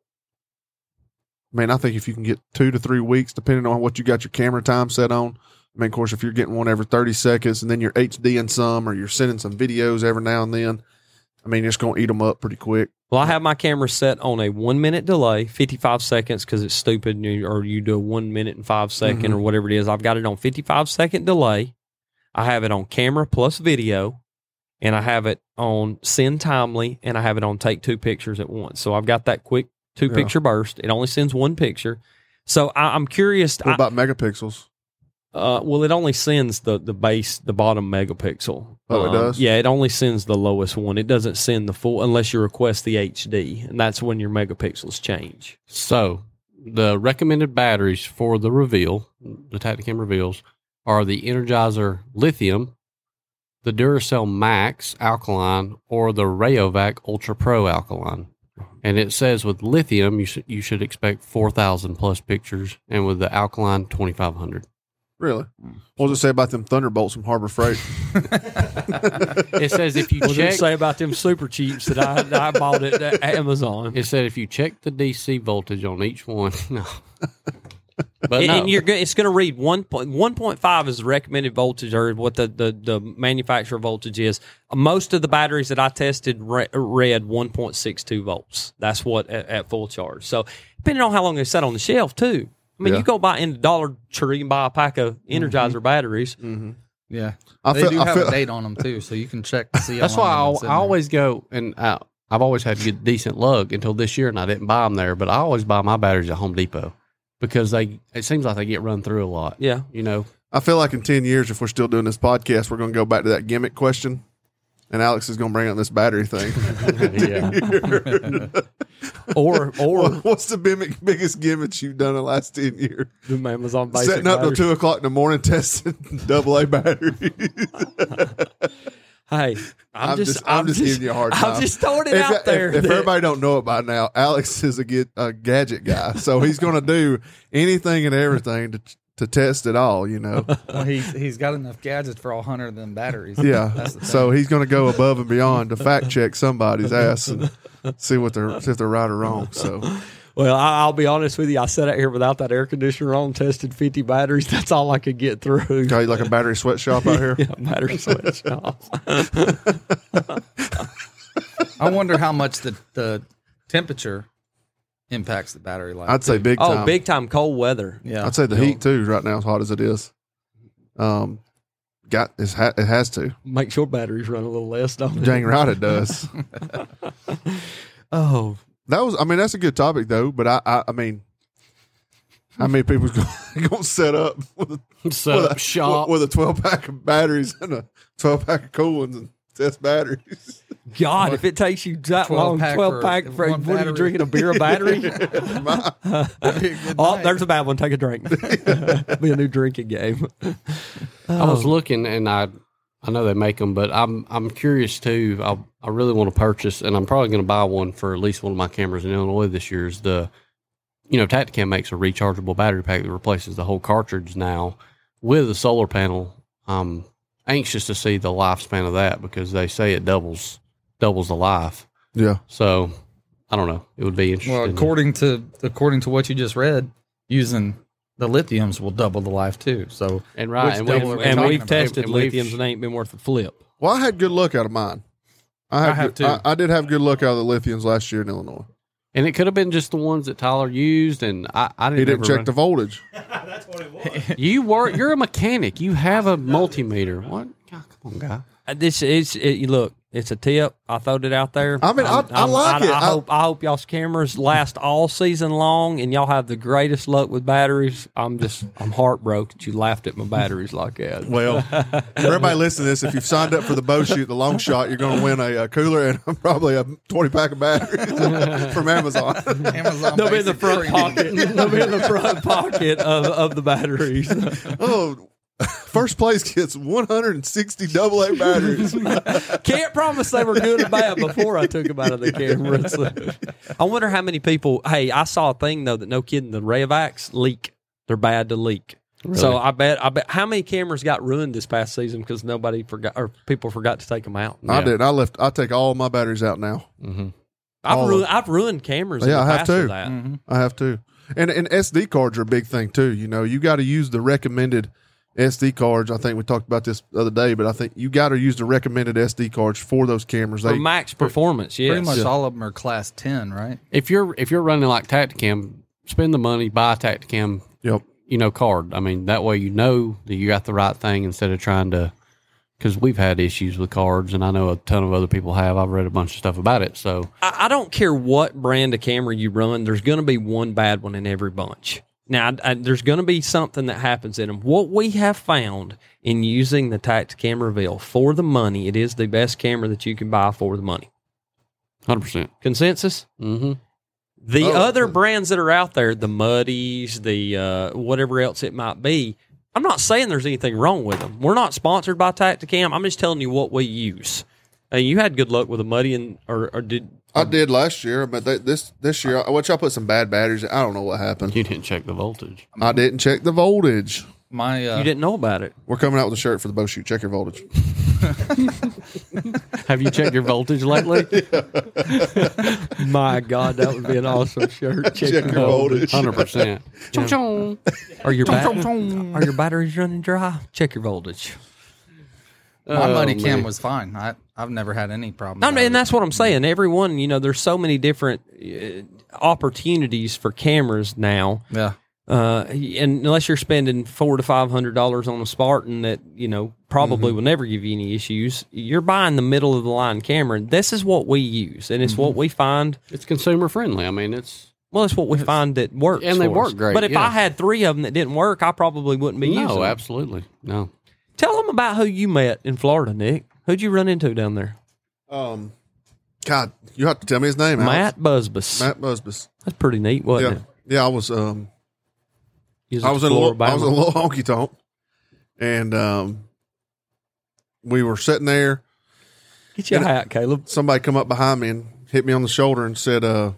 man, I think if you can get two to three weeks, depending on what you got your camera time set on. I mean, of course, if you're getting one every thirty seconds and then you're HDing some or you're sending some videos every now and then, I mean, it's going to eat them up pretty quick. Well, I have my camera set on a one minute delay, fifty-five seconds, because it's stupid, and you- or you do a one minute and five second Mhm. or whatever it is. I've got it on fifty-five second delay. I have it on camera plus video, and I have it on send timely, and I have it on take two pictures at once. So I've got that quick two picture burst. It only sends one picture. So I, I'm curious. What I- about megapixels? uh, well, it only sends the the base, the bottom megapixel. Oh, it Um, does? Yeah, it only sends the lowest one. It doesn't send the full unless you request the H D, and that's when your megapixels change. so the recommended batteries for the Reveal, the Tacticam Reveals, are the Energizer Lithium, the Duracell Max Alkaline, or the Rayovac Ultra Pro Alkaline. And it says with lithium, you should you should expect four thousand plus pictures, and with the alkaline, twenty-five hundred. Really? What does it say about them Thunderbolts from Harbor Freight? It says if you What did check, it say about them super cheaps that I, I bought at Amazon? it said if you check the D C voltage on each one, no, But and, no. and you're go- it's going to read one point one point five is the recommended voltage, or what the, the, the manufacturer voltage is. Most of the batteries that I tested re- read one point six two volts. That's what at, at full charge. So depending on how long they sat on the shelf too. I mean, Yeah. you go buy in the Dollar Tree and buy a pack of Energizer Mm-hmm. batteries. Mm-hmm. Yeah, I they feel- do I have feel- a date on them too, so you can check to see. That's how why long I, they've been sitting I there. always go, and I, I've always had good, decent lug until this year, and I didn't buy them there. But I always buy my batteries at Home Depot because they. It seems like they get run through a lot. Yeah. You know. I feel like in ten years, if we're still doing this podcast, we're going to go back to that gimmick question. And Alex is going to bring up this battery thing. Yeah. Or or What's the big, biggest gimmick you've done in the last ten years? the Amazon basic Setting up till batteries. two o'clock in the morning, testing double A batteries. Hey, I'm, I'm just, just- I'm just giving you a hard time. I'm just throwing it if, out if- there. if that- everybody don't know it by now, Alex is a, get, a gadget guy, so he's going to do anything and everything to to test it all. You know, Well, he's he's got enough gadgets for all hundred of them batteries. yeah. That's the thing. So he's going to go above and beyond to fact check somebody's ass and see what they're see if they're right or wrong. So Well, I, I'll be honest with you. I sat out here without that air conditioner on, tested fifty batteries. That's all I could get through. got you like a battery sweatshop out here. Yeah, battery switch off. I wonder how much the, the temperature impacts the battery life. I'd say too. big Oh, time. big time cold weather. Yeah, I'd say the You know, heat too. Right now, as hot as it is, um, got it's ha- it has to. Make sure batteries run a little less, don't they? Dang right it does. Oh, That was, I mean, that's a good topic though. But I, I, I mean, how many people's going to set up with a, Set with up a, shop. with a twelve pack of batteries and a twelve pack of cool ones and test batteries? God, if it takes you that long, twelve pack twelve for pack for one what are you battery. drinking, a beer, a battery? My- Oh, there's a bad one. Take a drink. Be a new drinking game. I was looking, and I, I know they make them, but I'm, I'm curious too. I, I really want to purchase, and I'm probably going to buy one for at least one of my cameras in Illinois this year. Is the, you know, Tactacam makes a rechargeable battery pack that replaces the whole cartridge now with a solar panel. I'm anxious to see the lifespan of that because they say it doubles, doubles the life. yeah. So I don't know. It would be interesting. well, according to according to what you just read, using the lithiums will double the life too. So and right, which and double we've, are we And talking we've about? tested And we've- lithiums and ain't been worth a flip. Well, I had good luck out of mine. I, had I have good- too. I, I did have good luck out of the lithiums last year in Illinois. and it could have been just the ones that Tyler used, and I, I didn't. He didn't ever check run- the voltage. You were you're a mechanic. You have a multimeter. What? God, come on, guy. Uh, This is it, look. It's a tip. I throwed it out there. I mean, I- I'm- I I'm- like it. I, I- hope I hope y'all's cameras last all season long, and y'all have the greatest luck with batteries. I'm just I'm heartbroken that you laughed at my batteries like that. Well, for everybody listening to this, if you've signed up for the bow shoot, the long shot, you're going to win a, a cooler and probably a twenty pack of batteries from Amazon. Amazon They'll be in the Basic front Premium. pocket. They'll be in the front pocket of, of the batteries. Oh, first place gets one hundred sixty double A batteries. Can't promise they were good or bad before I took them out of the camera. So, I wonder how many people. Hey, I saw a thing though that no kidding, the Rayovacs leak. They're bad to leak. So I bet I bet how many cameras got ruined this past season because nobody forgot or people forgot to take them out. I Yeah. did. I left. I take all my batteries out now. Mm-hmm. I've All of- ruined, I've ruined cameras. in Yeah, the I have past with too. That. Mhm. I have to. And and S D cards are a big thing too. You know, you got to use the recommended S D cards. I think we talked about this the other day, but I think you got to use the recommended S D cards for those cameras. For They, max performance, yes. Pretty much all of them are class ten, right? If you're if you're running like Tactacam, spend the money, buy a Tactacam, yep. you know, card. I mean, that way you know that you got the right thing instead of trying to. Because we've had issues with cards, and I know a ton of other people have. I've read a bunch of stuff about it. So I, I don't care what brand of camera you run. There's going to be one bad one in every bunch. Now, I, I, there's going to be something that happens in them. What we have found in using the Tactacam Reveal for the money, it is the best camera that you can buy for the money. one hundred percent. Consensus? Mm-hmm. The Oh, other but- brands that are out there, the Muddies, the uh, whatever else it might be, I'm not saying there's anything wrong with them. We're not sponsored by Tactacam. I'm just telling you what we use. And you had good luck with a Muddy, and or, or did I did last year, but they, this this year, which I put some bad batteries. I don't know what happened. You didn't check the voltage. I didn't check the voltage. My uh, you didn't know about it? We're coming out with a shirt for the bow shoot. Check your voltage. Have you checked your voltage lately? My God, that would be an awesome shirt. Check your voltage. Hundred percent. Are your bat- are your batteries running dry? Check your voltage. My Oh, buddy Kim man. was fine. I, I've never had any problem. No, about and it. that's what I'm saying. Everyone, you know, there's so many different uh, opportunities for cameras now. Yeah. Uh, and unless you're spending four to five hundred dollars on a Spartan that you know probably will never give you any issues, you're buying the middle of the line camera. This is what we use, and it's what we find. It's consumer friendly. I mean, it's Well, it's what we find that works, And they for work us. great, But if yeah. I had three of them that didn't work, I probably wouldn't be using no, them. absolutely no. Tell them about who you met in Florida, Nick. Who'd you run into down there? Um, God, you have to tell me his name. Alex. Matt Busbus. Matt Busbus. That's pretty neat, Yeah, wasn't it? yeah. I was um, He I was at in a little, Florida, I was in a Bama. little honky tonk, and um, we were sitting there. Get your hat, Caleb. Somebody come up behind me and hit me on the shoulder and said, uh,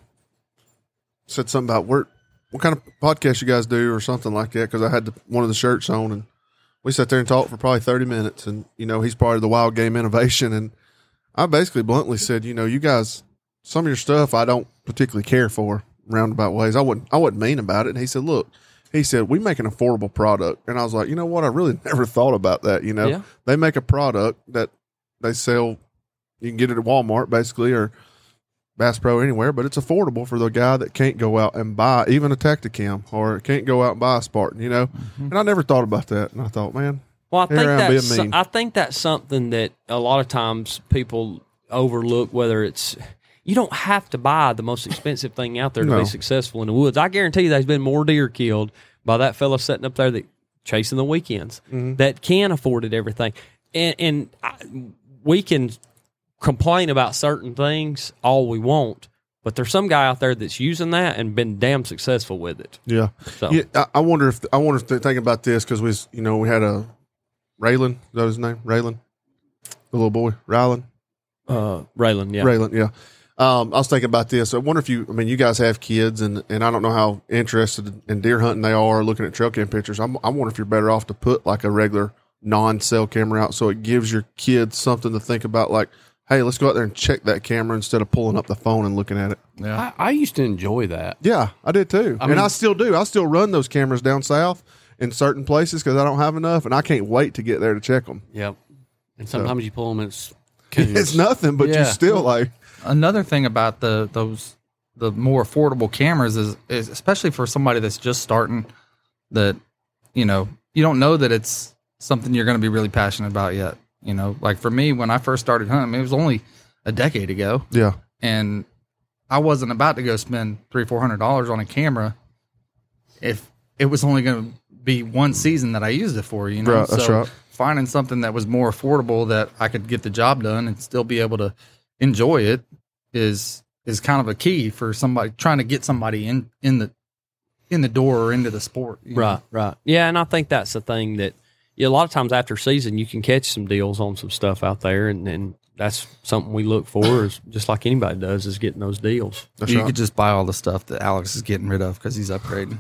said something about where, what kind of podcast you guys do or something like that. Cause I had the, one of the shirts on, and we sat there and talked for probably thirty minutes. And, you know, he's part of the Wild Game Innovation. And I basically bluntly said, you know, you guys, some of your stuff I don't particularly care for roundabout ways. I wouldn't, I wasn't mean about it. And he said, look, he said, we make an affordable product. And I was like, you know what? I really never thought about that. You know, Yeah. they make a product that they sell. You can get it at Walmart basically, or Bass Pro, anywhere, but it's affordable for the guy that can't go out and buy even a Tacticam or can't go out and buy a Spartan, you know? Mm-hmm. And I never thought about that. And I thought, man, Well, I Here think I am that's being mean. I think that's something that a lot of times people overlook. Whether it's you don't have to buy the most expensive thing out there to No. be successful in the woods. I guarantee you, there's been more deer killed by that fella sitting up there that chasing the weekends Mm-hmm. that can afford it everything. And, and I, we can complain about certain things all we want, but there's some guy out there that's using that and been damn successful with it. yeah. So yeah I, I wonder if, I wonder if they're thinking about this because we, you know, we had a Raylan, is that his name? Raylan? The little boy, Rylan? uh, Raylan, yeah. Raylan, yeah. Um, I was thinking about this. I wonder if you, I mean, you guys have kids, and, and I don't know how interested in deer hunting they are, looking at trail cam pictures. I'm, I wonder if you're better off to put like a regular non-cell camera out so it gives your kids something to think about, like, hey, let's go out there and check that camera instead of pulling up the phone and looking at it. Yeah. I, I used to enjoy that. Yeah, I did too. I and mean- I still do. I still run those cameras down south in certain places because I don't have enough, and I can't wait to get there to check them. Yep. And sometimes you pull them, it's It's nothing, but you Yeah. still like, Another thing about the those the more affordable cameras is, is especially for somebody that's just starting, that you know you don't know that it's something you're going to be really passionate about yet. You know, like for me, when I first started hunting, it was only a decade ago, yeah, and I wasn't about to go spend three four hundred dollars on a camera if it was only going to be one season that I used it for. You know, Right, that's so right. finding something that was more affordable that I could get the job done and still be able to enjoy it is is kind of a key for somebody trying to get somebody in in the in the door or into the sport. you know? Right, right. Yeah, and I think that's the thing that yeah, a lot of times after season you can catch some deals on some stuff out there, and, and that's something we look for, is just like anybody does, is getting those deals. that's you right. could just buy all the stuff that Alex is getting rid of because he's upgrading.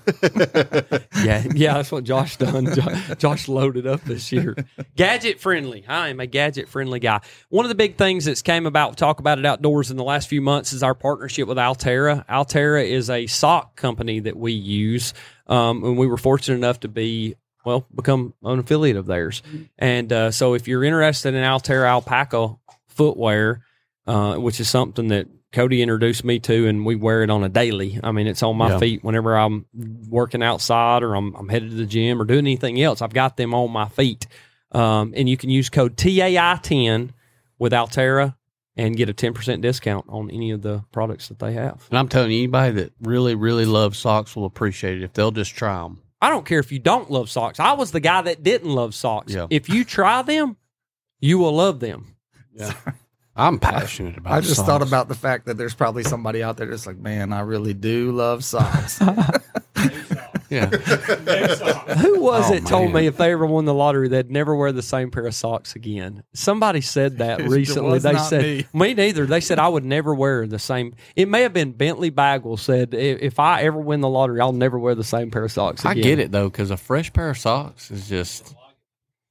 Yeah, yeah, that's what Josh done. Jo- Josh loaded up this year. Gadget friendly. I am a gadget friendly guy. One of the big things that's came about, talk about it outdoors in the last few months, is our partnership with Altera. Altera is a sock company that we use, um, and we were fortunate enough to be well become an affiliate of theirs. And uh, so, if you're interested in Altera alpaca footwear, uh, which is something that Cody introduced me to, and we wear it on a daily. I mean, it's on my Yeah. feet whenever I'm working outside or I'm, I'm headed to the gym or doing anything else. I've got them on my feet. Um, and you can use code T A I ten with Altera and get a ten percent discount on any of the products that they have. And I'm telling you, anybody that really, really loves socks will appreciate it if they'll just try them. I don't care if you don't love socks. I was the guy that didn't love socks. Yeah. If you try them, you will love them. Yeah. I'm passionate about I just socks. thought about the fact that there's probably somebody out there that's like, man, I really do love socks. Yeah. Who was Oh, it told man. me if they ever won the lottery, they'd never wear the same pair of socks again? Somebody said that It recently. was They not said, me. me neither. They said I would never wear the same. It may have been Bentley Bagwell said, "If if I ever win the lottery, I'll never wear the same pair of socks I again." get it, though, because a fresh pair of socks is just,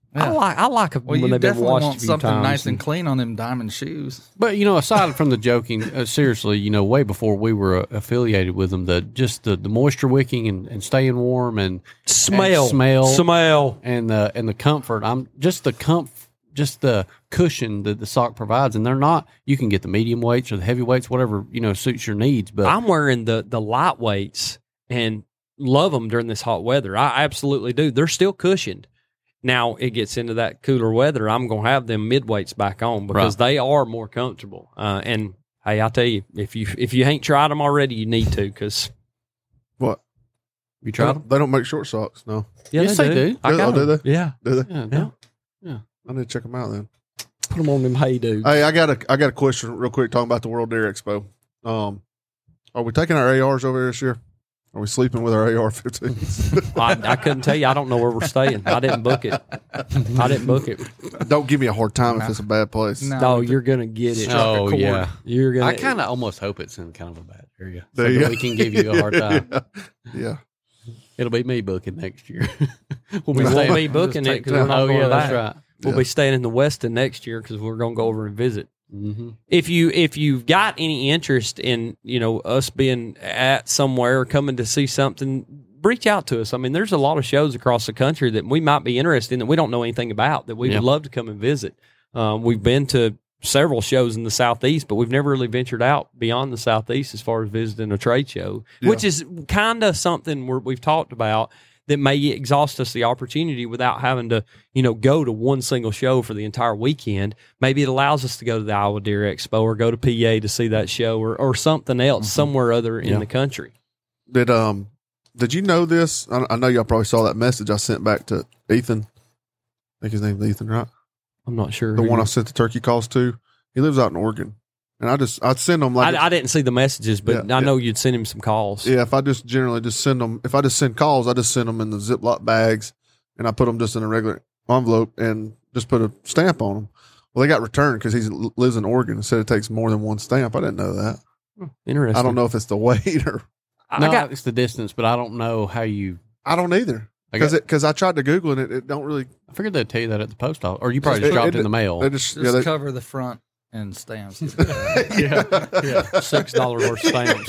I like I like them Well, when you they've been definitely washed a want few something times. nice and clean on them diamond shoes. But you know, aside from the joking, uh, seriously, you know, way before we were uh, affiliated with them, the just the, the moisture wicking and, and staying warm and smell, and smell, smell, and the and the comfort. I'm just the comf, just the cushion that the sock provides, and they're not. You can get the medium weights or the heavy weights, whatever you know suits your needs. But I'm wearing the the lightweights and love them during this hot weather. I absolutely do. They're still cushioned. Now it gets into that cooler weather. I'm going to have them midweights back on because Right. they are more comfortable. Uh, and hey, I tell you, if you if you ain't tried them already, you need to because What? you They tried them? don't, they don't make short socks. No. yeah, Yes, they do. I got Oh, do them. they? Yeah, Do they? Yeah, yeah. I need to check them out then. Put them on them. Hey, dude. Hey, I got a I got a question real quick talking about the World Deer Expo. Um, are we taking our A Rs over there this year? Are we sleeping with our A R fifteens? I, I couldn't tell you. I don't know where we're staying. I didn't book it. I didn't book it. Don't give me a hard time if it's a bad place. No. No, you're gonna get it. Oh yeah. You're gonna. I kind of almost hope it's in kind of a bad area, so There you that go. we can give you a hard time. yeah. yeah. It'll be me booking next year. we'll we won't staying- be booking it because we're not Oh going yeah, back. that's right. We'll Yeah. be staying in the Westin next year because we're going to go over and visit. Mm-hmm. If you if you've got any interest in you know us being at somewhere or coming to see something, reach out to us. I mean, there's a lot of shows across the country that we might be interested in that we don't know anything about that we Yeah. would love to come and visit. Um, we've been to several shows in the Southeast, but we've never really ventured out beyond the Southeast as far as visiting a trade show, Yeah. which is kind of something we're, we've talked about that may exhaust us the opportunity without having to, you know, go to one single show for the entire weekend. Maybe it allows us to go to the Iowa Deer Expo or go to P A to see that show or, or something else Mm-hmm. somewhere other in Yeah. the country. Did um did you know this? I, I know y'all probably saw that message I sent back to Ethan. I think his name's Ethan, right? I'm not sure. The who one I you- sent the turkey calls to. He lives out in Oregon, and I just I'd send him like I, I didn't see the messages, but Yeah, I yeah. know you'd send him some calls. yeah. If I just generally just send them, if I just send calls, I just send them in the Ziploc bags, and I put them just in a regular envelope and just put a stamp on them. Well, they got returned because he lives in Oregon and said it takes more than one stamp. I didn't know that. Interesting. I don't know if it's the weight or I No, got it's the distance, but I don't know how you. I don't either. I Because got- because I tried to Google it, it don't really. I figured they'd tell you that at the post office, or you probably It- just dropped it- it in the mail. They just, Just yeah, they, cover the front and stamps. yeah, yeah, six dollar worth of stamps.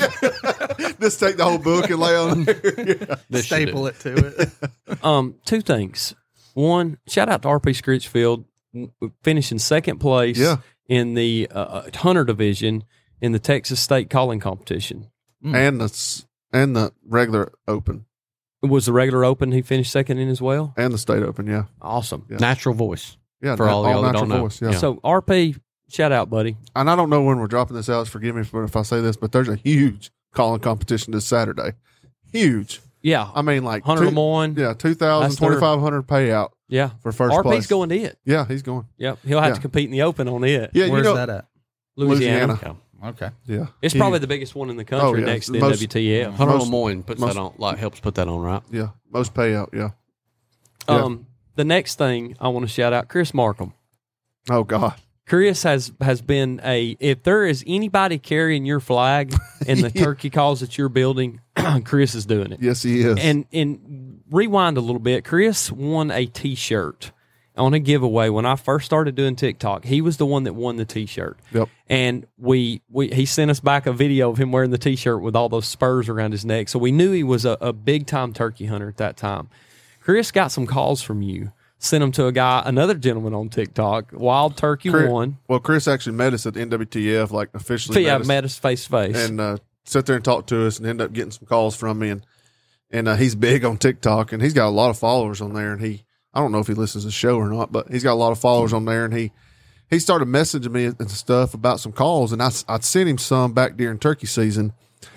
just take the whole book and lay on there. Yeah. This should Staple do. it to it. Um, two things. One, shout out to R P Scritchfield, n- finishing second place Yeah. in the uh, Hunter division in the Texas State Calling Competition. and the s- and the regular open It was the regular open he finished second in as well. and the state open. Yeah, Awesome. Yeah. Natural voice. yeah. For na- all y'all that natural don't know. voice, yeah. Yeah. So R P, shout out, buddy. And I don't know when we're dropping this out. Forgive me for if I say this, but there's a huge calling competition this Saturday. Huge. Yeah, I mean, like Hunter two- Lemoyne. Yeah, two thousand, That's their- twenty-five hundred payout Yeah, for first R P's place. going to it. Yeah, he's going. Yep, he'll have Yeah. to compete in the open on it. Yeah, Where's you know, that at? Louisiana. Louisiana. Okay. Yeah, It's He- probably the biggest one in the country Oh, yeah. next to Most- N W T F. Hunter Most- Lemoyne puts most- that on, like helps put that on, right? yeah most payout. Yeah. Yeah. Um, the next thing I want to shout out, Chris Markham. Oh God. Chris has has been a if there is anybody carrying your flag in the Yeah. turkey calls that you're building, Chris is doing it. Yes, he is. And and rewind a little bit, Chris won a T-shirt on a giveaway when I first started doing TikTok. He was the one that won the T-shirt. Yep. And we we he sent us back a video of him wearing the T-shirt with all those spurs around his neck. So we knew he was a, a big time turkey hunter at that time. Chris got some calls from you. Sent them to a guy, another gentleman on TikTok. Wild Turkey Chris, One. well, Chris actually met us at the N W T F, like officially. Yeah, met us. met us face to face. and uh, sit there and talk to us and end up getting some calls from me. And and uh, he's big on TikTok and he's got a lot of followers on there. And he, I don't know if he listens to the show or not, but he's got a lot of followers on there. And he, he started messaging me and stuff about some calls. And I, I'd sent him some back during turkey season.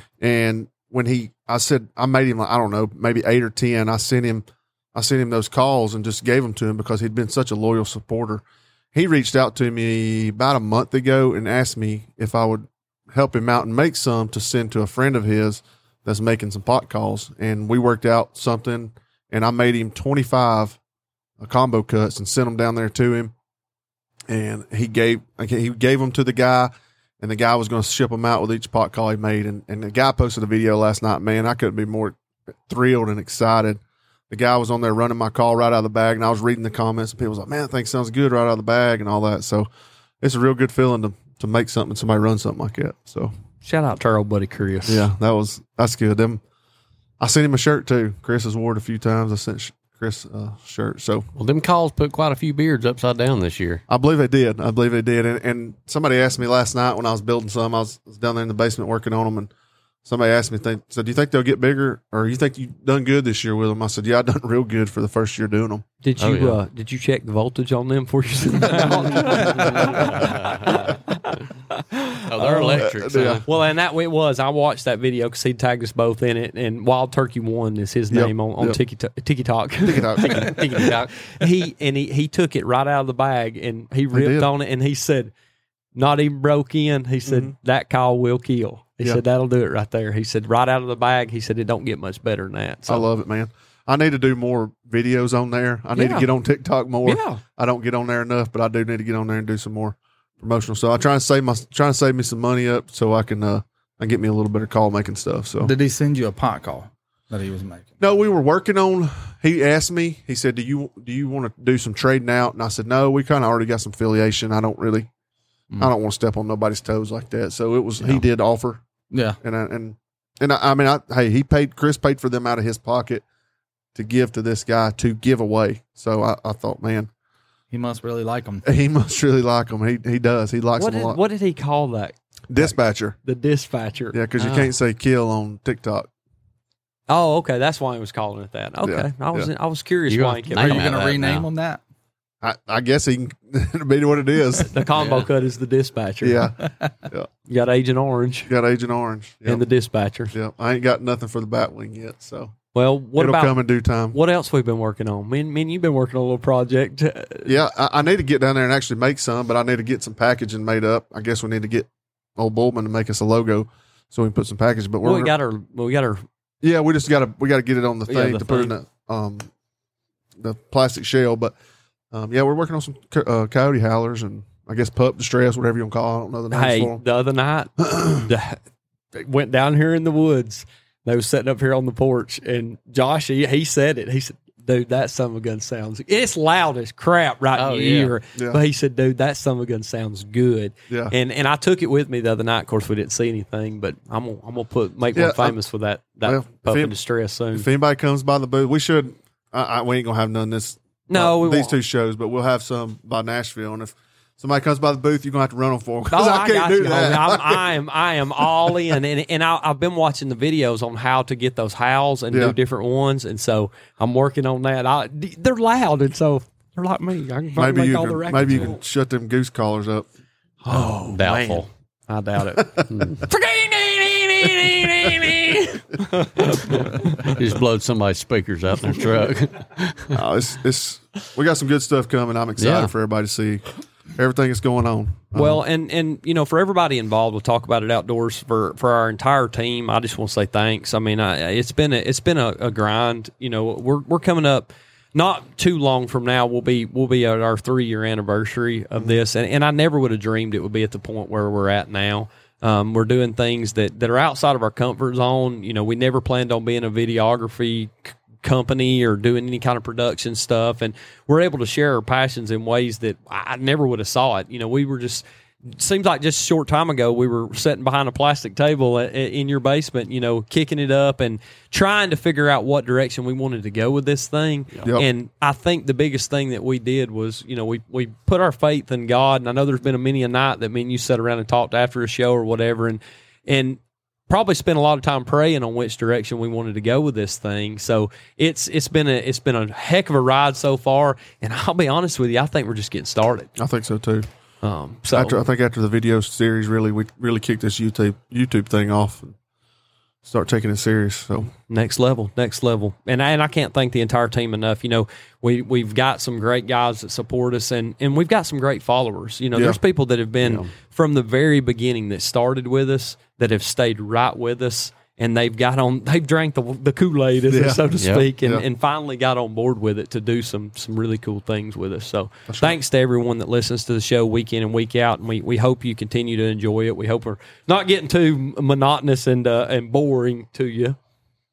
And when he, I said, I made him, like, I don't know, maybe eight or ten. I sent him, I sent him those calls and just gave them to him because he'd been such a loyal supporter. He reached out to me about a month ago and asked me if I would help him out and make some to send to a friend of his that's making some pot calls. And we worked out something and I made him twenty-five uh, combo cuts and sent them down there to him. And he gave, okay, he gave them to the guy and the guy was going to ship them out with each pot call he made. And, and the guy posted a video last night, man, I couldn't be more thrilled and excited. the guy was on there running my call right out of the bag, and I was reading the comments, and people was like, man, that thing sounds good right out of the bag and all that. So it's a real good feeling to, to make something, somebody run something like that. So Shout out to our old buddy Chris. yeah, that was, that's good. Them, I sent him a shirt too. Chris has worn it a few times. I sent Chris a shirt. So Well, them calls put quite a few beards upside down this year. I believe they did. I believe they did. And, and somebody asked me last night when I was building some, I was, was down there in the basement working on them, and somebody asked me, they said, do you think they'll get bigger, or you think you've done good this year with them? I said, yeah, I done real good for the first year doing them. Did you Oh, yeah. uh, did you check the voltage on them before you sent them out? Oh, they're electric. yeah. son. Well, and that way it was. I watched that video because he tagged us both in it, and Wild Turkey One is his Yep, name on, on yep. Tiki Tiki Talk. TikTok. Tiki Talk. He and he he took it right out of the bag, and he ripped did. on it, and he said, "Not even broke in." He said, Mhm. "That call will kill." He Yeah. said, "That'll do it right there." He said, "Right out of the bag." He said, "It don't get much better than that." So, I love it, man. I need to do more videos on there. I need Yeah. to get on TikTok more. yeah. I don't get on there enough, but I do need to get on there and do some more promotional stuff. I try and save my trying to save me some money up so I can uh I get me a little better call making stuff. So Did he send you a pot call that he was making? no, we were working on. He asked me. He said, "Do you do you want to do some trading out?" And I said, "No, we kind of already got some affiliation. I don't really, Mm. I don't want to step on nobody's toes like that." So it was. He did offer, Yeah. and I, and and I, I mean, I, hey, he paid. Chris paid for them out of his pocket to give to this guy to give away. So I, I thought, man, He must really like him. he must really like him. He he does. He likes What him a did, lot. what did he call that? Dispatcher. The dispatcher. Yeah, because you Oh. can't say kill on TikTok. Oh, okay. That's why he was calling it that. Okay, Yeah, I was yeah. I was curious You why gonna he kept Are you name going to that rename now. him that? I, I guess he can it'll be what it is. the combo Yeah. cut is the dispatcher. Yeah, You got Agent Orange got Agent Orange. Yep. and the dispatcher. Yep. I ain't got nothing for the Batwing yet, so Well, what it'll about come in due time. what else we've been working on? Me and, me and you've been working on a little project. Uh, Yeah, I, I need to get down there and actually make some, but I need to get some packaging made up. I guess we need to get old Bullman to make us a logo so we can put some packaging. But well, we're we got our well, we got our yeah, we just got to we got to get it on the Yeah, thing the to put in thing. the um the plastic shell. But um, yeah, we're working on some co- uh, coyote howlers and I guess pup distress, whatever you want to call it. I don't know the names hey. for 'em. The other night, the, went down here in the woods. They was sitting up here on the porch, and Josh he, he said it. He said, "Dude, that son of a gun sounds. It's loud as crap right Oh, in your yeah. ear." Yeah. But he said, "Dude, that son of a gun sounds good." Yeah. And and I took it with me the other night. Of course, we didn't see anything, but I'm gonna, I'm gonna put make Yeah, one famous for that that well, pup if in it- distress soon. If anybody comes by the booth, we should. I, I, we ain't gonna have none this. No, uh, we these won't. two shows, but we'll have some by Nashville. And if somebody comes by the booth, you're gonna have to run them for them Oh, because I I can't got do you, that. homie. I'm, I am, I am all in, and and I, I've been watching the videos on how to get those howls and Yeah. do different ones, and so I'm working on that. I, they're loud, and so they're like me. I can maybe make you all the can, records. maybe you can shut them goose collars up. Oh, Doubtful. man. I doubt it. Just blowed somebody's speakers out in their truck. Uh, it's it's we got some good stuff coming. I'm excited Yeah. for everybody to see everything that's going on. Well, Um, and and you know, for everybody involved, we'll talk about it outdoors. For for our entire team, I just want to say thanks. I mean, I, it's been a, it's been a, a grind. You know, we're we're coming up. Not too long from now, we'll be we'll be at our three year anniversary of this, and, and I never would have dreamed it would be at the point where we're at now. Um, we're doing things that, that are outside of our comfort zone. You know, we never planned on being a videography c- company or doing any kind of production stuff, and we're able to share our passions in ways that I never would have saw it. You know, we were just. Seems like just a short time ago we were sitting behind a plastic table a- a- in your basement, you know, kicking it up and trying to figure out what direction we wanted to go with this thing. Yep. And I think the biggest thing that we did was, you know, we, we put our faith in God. And I know there's been a many a night that me and you sat around and talked after a show or whatever, and and probably spent a lot of time praying on which direction we wanted to go with this thing. So it's it's been a it's been a heck of a ride so far. And I'll be honest with you, I think we're just getting started. I think so too. Um, so After I think after the video series, really we really kicked this YouTube YouTube thing off and start taking it serious. So next level, next level, and I, and I can't thank the entire team enough. You know, we we've got some great guys that support us, and and we've got some great followers. You know, Yeah. there's people that have been Yeah. from the very beginning that started with us, that have stayed right with us, and they've got on, they've drank the the Kool-Aid, Yeah. so to Yeah. speak, and, Yeah. and finally got on board with it to do some some really cool things with us. So thanks to everyone that listens to the show week in and week out, and we, we hope you continue to enjoy it. We hope we're not getting too monotonous and uh, and boring to you.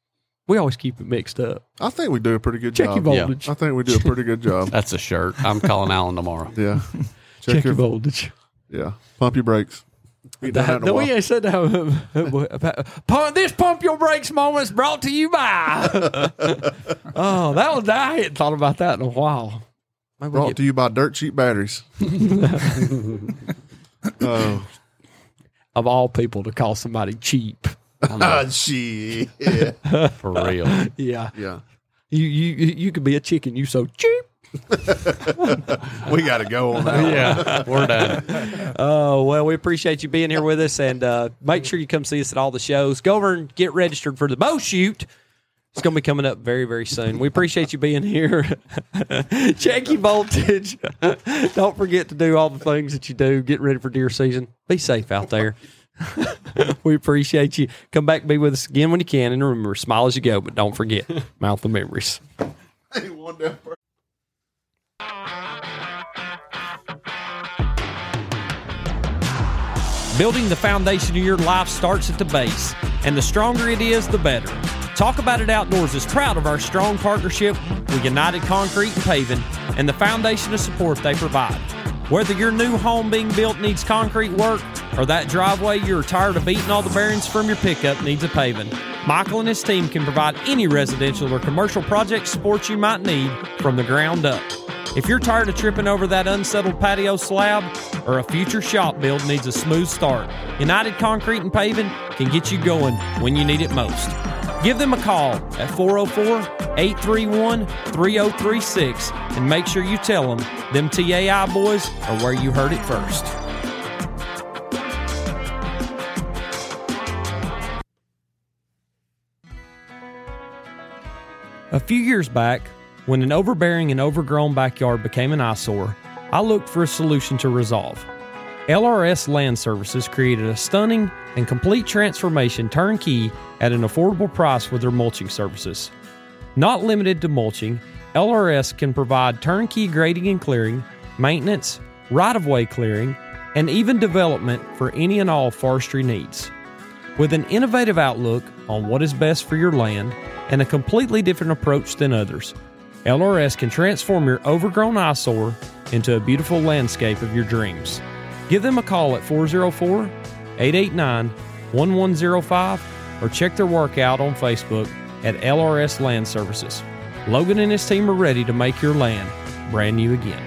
We always keep it mixed up. I think we do a pretty good Check job. your voltage. I think we do a pretty good job. That's a shirt. I'm calling Alan tomorrow. Yeah. Check, Check your your voltage. Yeah. Pump your brakes. We done that in a No, while. we ain't said that. Pump, this Pump Your Brakes moment is brought to you by. Oh, that was, I hadn't thought about that in a while. Maybe we Brought get- to you by Dirt Cheap Batteries. Oh, of all people to call somebody cheap. ah, shit. Yeah. For real. Yeah. Yeah. You, you, you could be a chicken. You so cheap. We got to go on that. Yeah, we're done. Oh, well, we appreciate you being here with us, and uh, make sure you come see us at all the shows. Go over and get registered for the bow shoot. It's going to be coming up very, very soon. We appreciate you being here. Check your voltage. Don't forget to do all the things that you do. Get ready for deer season. Be safe out there. We appreciate you. Come back and be with us again when you can. And remember, smile as you go, but don't forget, mouth of memories. Ain't one down first. Building the foundation of your life starts at the base, and the stronger it is, the better. Talk About It Outdoors is proud of our strong partnership with United Concrete and Paving and the foundation of support they provide. Whether your new home being built needs concrete work or that driveway you're tired of beating all the bearings from your pickup needs a paving, Michael and his team can provide any residential or commercial project support you might need from the ground up. If you're tired of tripping over that unsettled patio slab or a future shop build needs a smooth start, United Concrete and Paving can get you going when you need it most. Give them a call at four oh four, eight three one, three oh three six and make sure you tell them them T A I boys are where you heard it first. A few years back, when an overbearing and overgrown backyard became an eyesore, I looked for a solution to resolve. L R S Land Services created a stunning and complete transformation turnkey at an affordable price with their mulching services. Not limited to mulching, L R S can provide turnkey grading and clearing, maintenance, right-of-way clearing, and even development for any and all forestry needs. With an innovative outlook on what is best for your land and a completely different approach than others, L R S can transform your overgrown eyesore into a beautiful landscape of your dreams. Give them a call at four oh four, eight eight nine, one one oh five or check their work out on Facebook at L R S Land Services. Logan and his team are ready to make your land brand new again.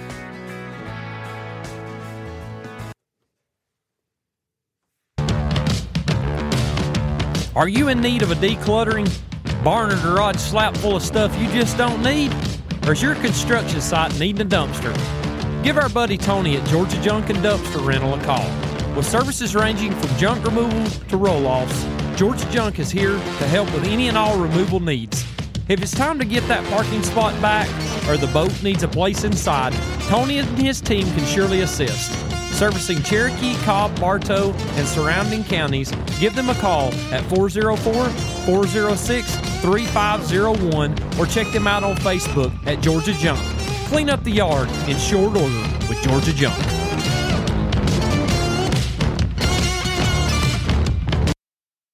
Are you in need of a decluttering barn or garage slap full of stuff you just don't need? Or is your construction site needing a dumpster? Give our buddy Tony at Georgia Junk and Dumpster Rental a call. With services ranging from junk removal to roll-offs, Georgia Junk is here to help with any and all removal needs. If it's time to get that parking spot back or the boat needs a place inside, Tony and his team can surely assist. Servicing Cherokee, Cobb, Bartow, and surrounding counties, give them a call at four oh four, four oh six, three five oh one or check them out on Facebook at Georgia Junk. Clean up the yard in short order with Georgia Junk.